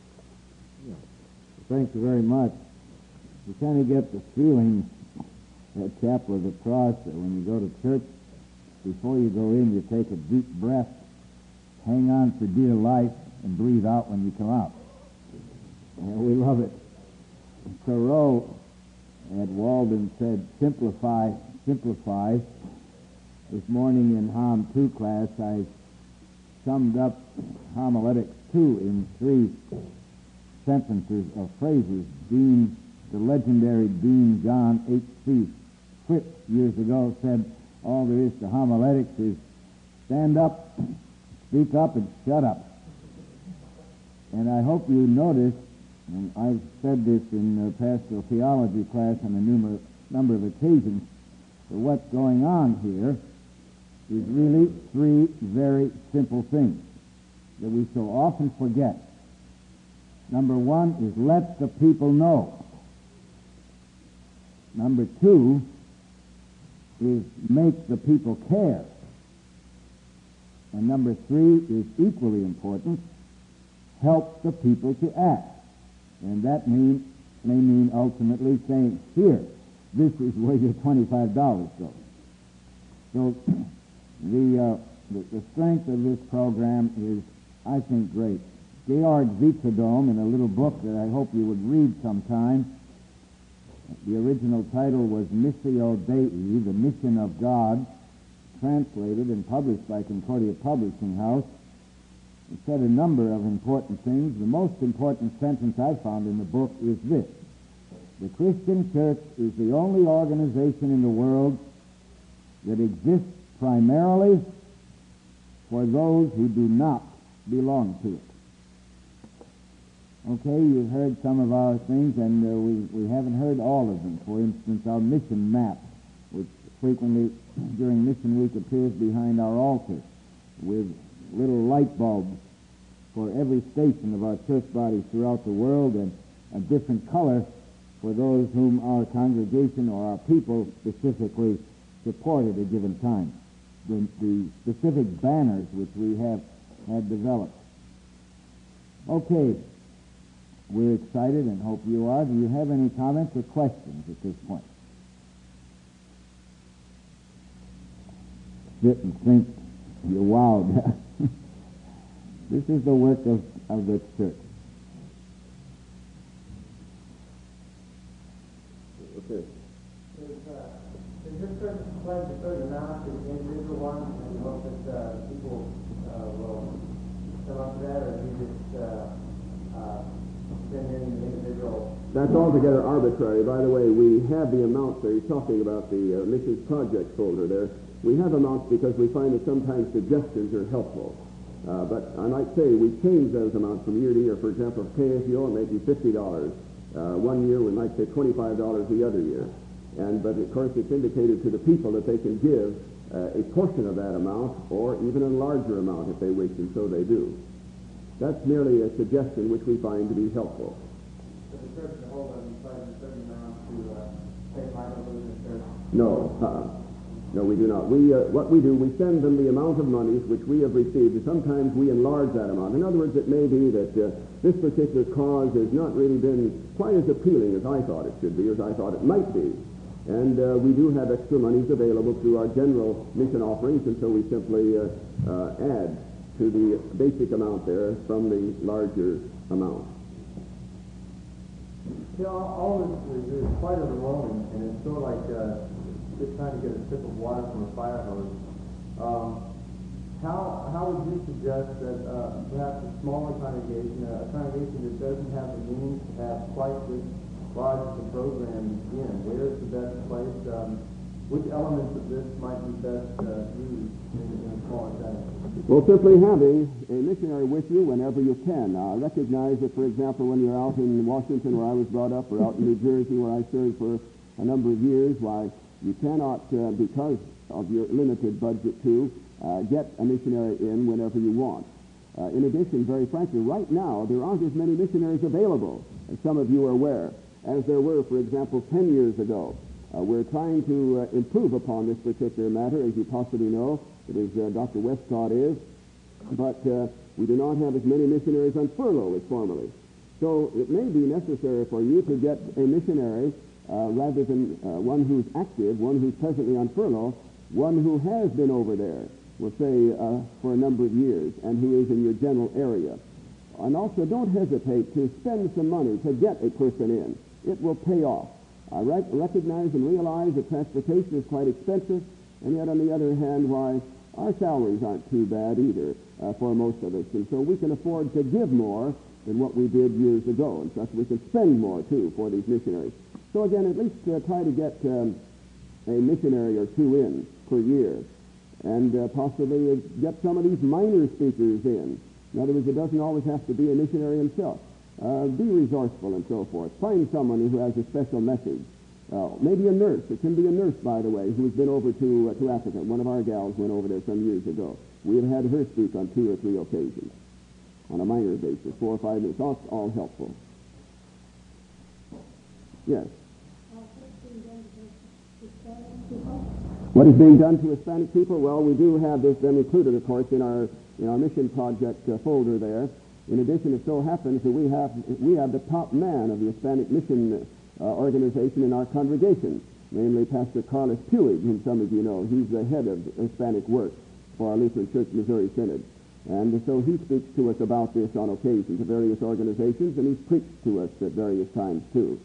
Thank you very much. You kind of get the feeling at Chapel of the Cross that when you go to church, before you go in, you take a deep breath, hang on for dear life, and breathe out when you come out. And we love it. Thoreau at Walden said, simplify, simplify. This morning in Hom two class, I summed up homiletics two in three sentences or phrases. Dean, the legendary Dean John H C Fritz years ago said, all there is to homiletics is stand up, speak up, and shut up. And I hope you notice, and I've said this in uh, pastoral theology class on a numer- number of occasions, that what's going on here is really three very simple things that we so often forget. Number one is let the people know. Number two is make the people care. And number three is equally important, help the people to act. And that mean, may mean ultimately saying, here, this is where your twenty-five dollars goes. So the, uh, the, the strength of this program is, I think, great. Georg Witzedom, in a little book that I hope you would read sometime, the original title was Missio Dei, the Mission of God, translated and published by Concordia Publishing House. It said a number of important things. The most important sentence I found in the book is this: the Christian church is the only organization in the world that exists primarily for those who do not belong to it. Okay, you've heard some of our things, and uh, we, we haven't heard all of them. For instance, our mission map, which frequently during Mission Week appears behind our altar, with little light bulbs for every station of our church bodies throughout the world, and a different color for those whom our congregation or our people specifically support at a given time. The, the specific banners which we have had developed. Okay. We're excited and hope you are. Do you have any comments or questions at this point? Sit and think. You're wowed. This is the work of, of the church. Okay. Is, uh, is this church pledge a certain amount to the individual ones, and hope that uh, people uh, will come up to that, or do you just uh, uh, send in the individual? That's altogether arbitrary. By the way, we have the amounts there. You're talking about the uh, missions project folder there. We have amounts because we find that sometimes suggestions are helpful. Uh, but I might say we change those amounts from year to year. For example, K F U O may be fifty dollars. Uh, one year we might say twenty-five dollars the other year. And but of course it's indicated to the people that they can give uh, a portion of that amount or even a larger amount if they wish, and so they do. That's merely a suggestion which we find to be helpful. But the church as a whole doesn't pledge a certain amount to uh, Saint Michael Lutheran Church? No. Uh-uh. No, we do not. We, uh, what we do, we send them the amount of monies which we have received, and sometimes we enlarge that amount. In other words, it may be that uh, this particular cause has not really been quite as appealing as I thought it should be, as I thought it might be. And uh, we do have extra monies available through our general mission offerings, and so we simply uh, uh, add to the basic amount there from the larger amount. You know, all this is, is quite overwhelming, and it's sort of like uh, just trying to get a sip of water from a fire hose. Um, how how would you suggest that uh, perhaps a smaller congregation, a congregation that doesn't have the means to have quite this large of a program begin? Where is the best place? Um, which elements of this might be best uh, used in, in a smaller setting? Well, simply having a missionary with you whenever you can. Now, I recognize that, for example, when you're out in Washington, where I was brought up, or out in New Jersey, where I served for a number of years, why, you cannot, uh, because of your limited budget, to uh, get a missionary in whenever you want. Uh, in addition, very frankly, right now, there aren't as many missionaries available, as some of you are aware, as there were, for example, ten years ago. Uh, we're trying to uh, improve upon this particular matter, as you possibly know. It is uh, Doctor Westcott is, but uh, we do not have as many missionaries on furlough as formerly. So it may be necessary for you to get a missionary uh, rather than uh, one who's active, one who's presently on furlough, one who has been over there, we'll say, uh, for a number of years, and who is in your general area. And also, don't hesitate to spend some money to get a person in. It will pay off. I rec- recognize and realize that transportation is quite expensive, and yet, on the other hand, why, our salaries aren't too bad either uh, for most of us. And so we can afford to give more than what we did years ago. And thus we can spend more, too, for these missionaries. So again, at least uh, try to get um, a missionary or two in per year. And uh, possibly uh, get some of these minor speakers in. In other words, it doesn't always have to be a missionary himself. Uh, be resourceful and so forth. Find someone who has a special message. Uh, maybe a nurse. It can be a nurse, by the way, who's been over to uh, to Africa. One of our gals went over there some years ago. We have had her speak on two or three occasions on a minor basis, four or five minutes. All, all helpful. Yes. What is being done to Hispanic people? Well, we do have this then included, of course, in our in our mission project uh, folder there. In addition, it so happens that we have we have the top man of the Hispanic mission uh, organization in our congregation, namely Pastor Carlos Puig, whom some of you know. He's the head of Hispanic work for our Lutheran Church Missouri Synod. And so he speaks to us about this on occasion to various organizations, and he's preached to us at various times too.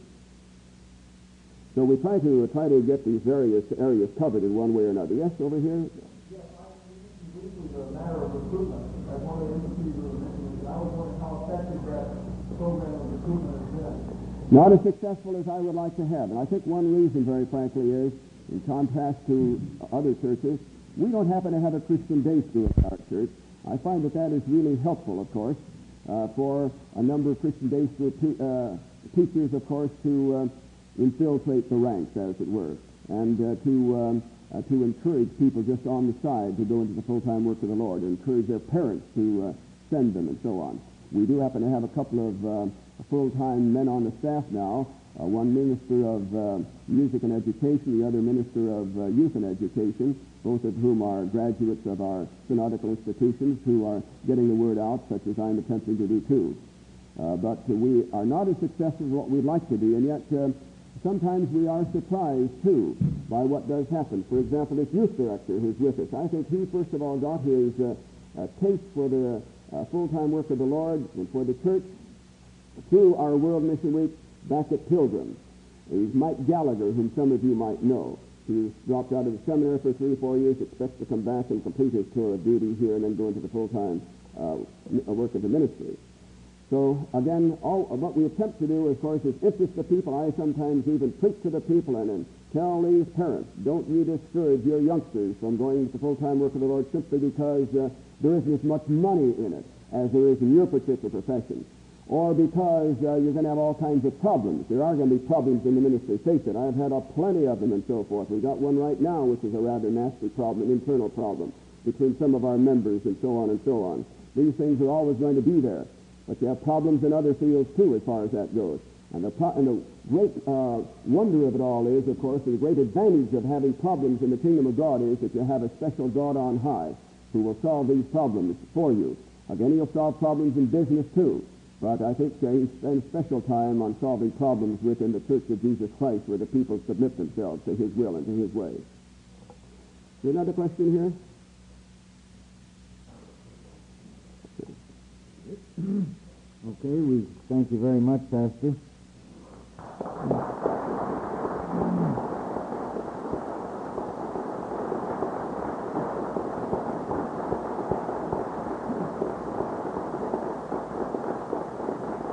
So we try to try to get these various areas covered in one way or another. Yes, over here? Yes, I mentioned briefly the matter of recruitment as one of the issues you were mentioning. I was wondering how effective that program of recruitment has been. Not as successful as I would like to have. And I think one reason, very frankly, is, in contrast to other churches, we don't happen to have a Christian day school in our church. I find that that is really helpful, of course, uh, for a number of Christian day school te- uh, teachers, of course, to uh, infiltrate the ranks, as it were, and uh, to um, uh, to encourage people just on the side to go into the full-time work of the Lord, and encourage their parents to uh, send them, and so on. We do happen to have a couple of uh, full-time men on the staff now, uh, one minister of uh, music and education, the other minister of uh, youth and education, both of whom are graduates of our synodical institutions who are getting the word out, such as I'm attempting to do too. Uh, but uh, we are not as successful as what we'd like to be, and yet uh, sometimes we are surprised, too, by what does happen. For example, this youth director who's with us, I think he, first of all, got his uh, uh, taste for the uh, full-time work of the Lord and for the church through our World Mission Week back at Pilgrim. He's Mike Gallagher, whom some of you might know. He dropped out of the seminary for three or four years, expects to come back and complete his tour of duty here and then go into the full-time uh, work of the ministry. So, again, all what we attempt to do, of course, is interest the people. I sometimes even preach to the people and, and tell these parents, don't you discourage your youngsters from going to the full-time work of the Lord simply because uh, there isn't as much money in it as there is in your particular profession, or because uh, you're going to have all kinds of problems. There are going to be problems in the ministry. Face it, I've had a plenty of them and so forth. We've got one right now, which is a rather nasty problem, an internal problem between some of our members and so on and so on. These things are always going to be there. But you have problems in other fields, too, as far as that goes. And the, pro- and the great uh, wonder of it all is, of course, the great advantage of having problems in the kingdom of God is that you have a special God on high who will solve these problems for you. Again, he'll solve problems in business, too. But I think uh, he spends special time on solving problems within the Church of Jesus Christ, where the people submit themselves to his will and to his way. Is there another question here? Okay, we thank you very much, Pastor.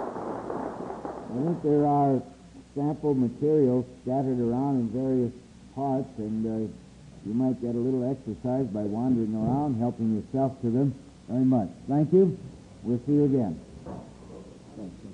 I think there are sample materials scattered around in various parts, and uh, you might get a little exercise by wandering around, helping yourself to them very much. Thank you. We'll see you again. Thanks.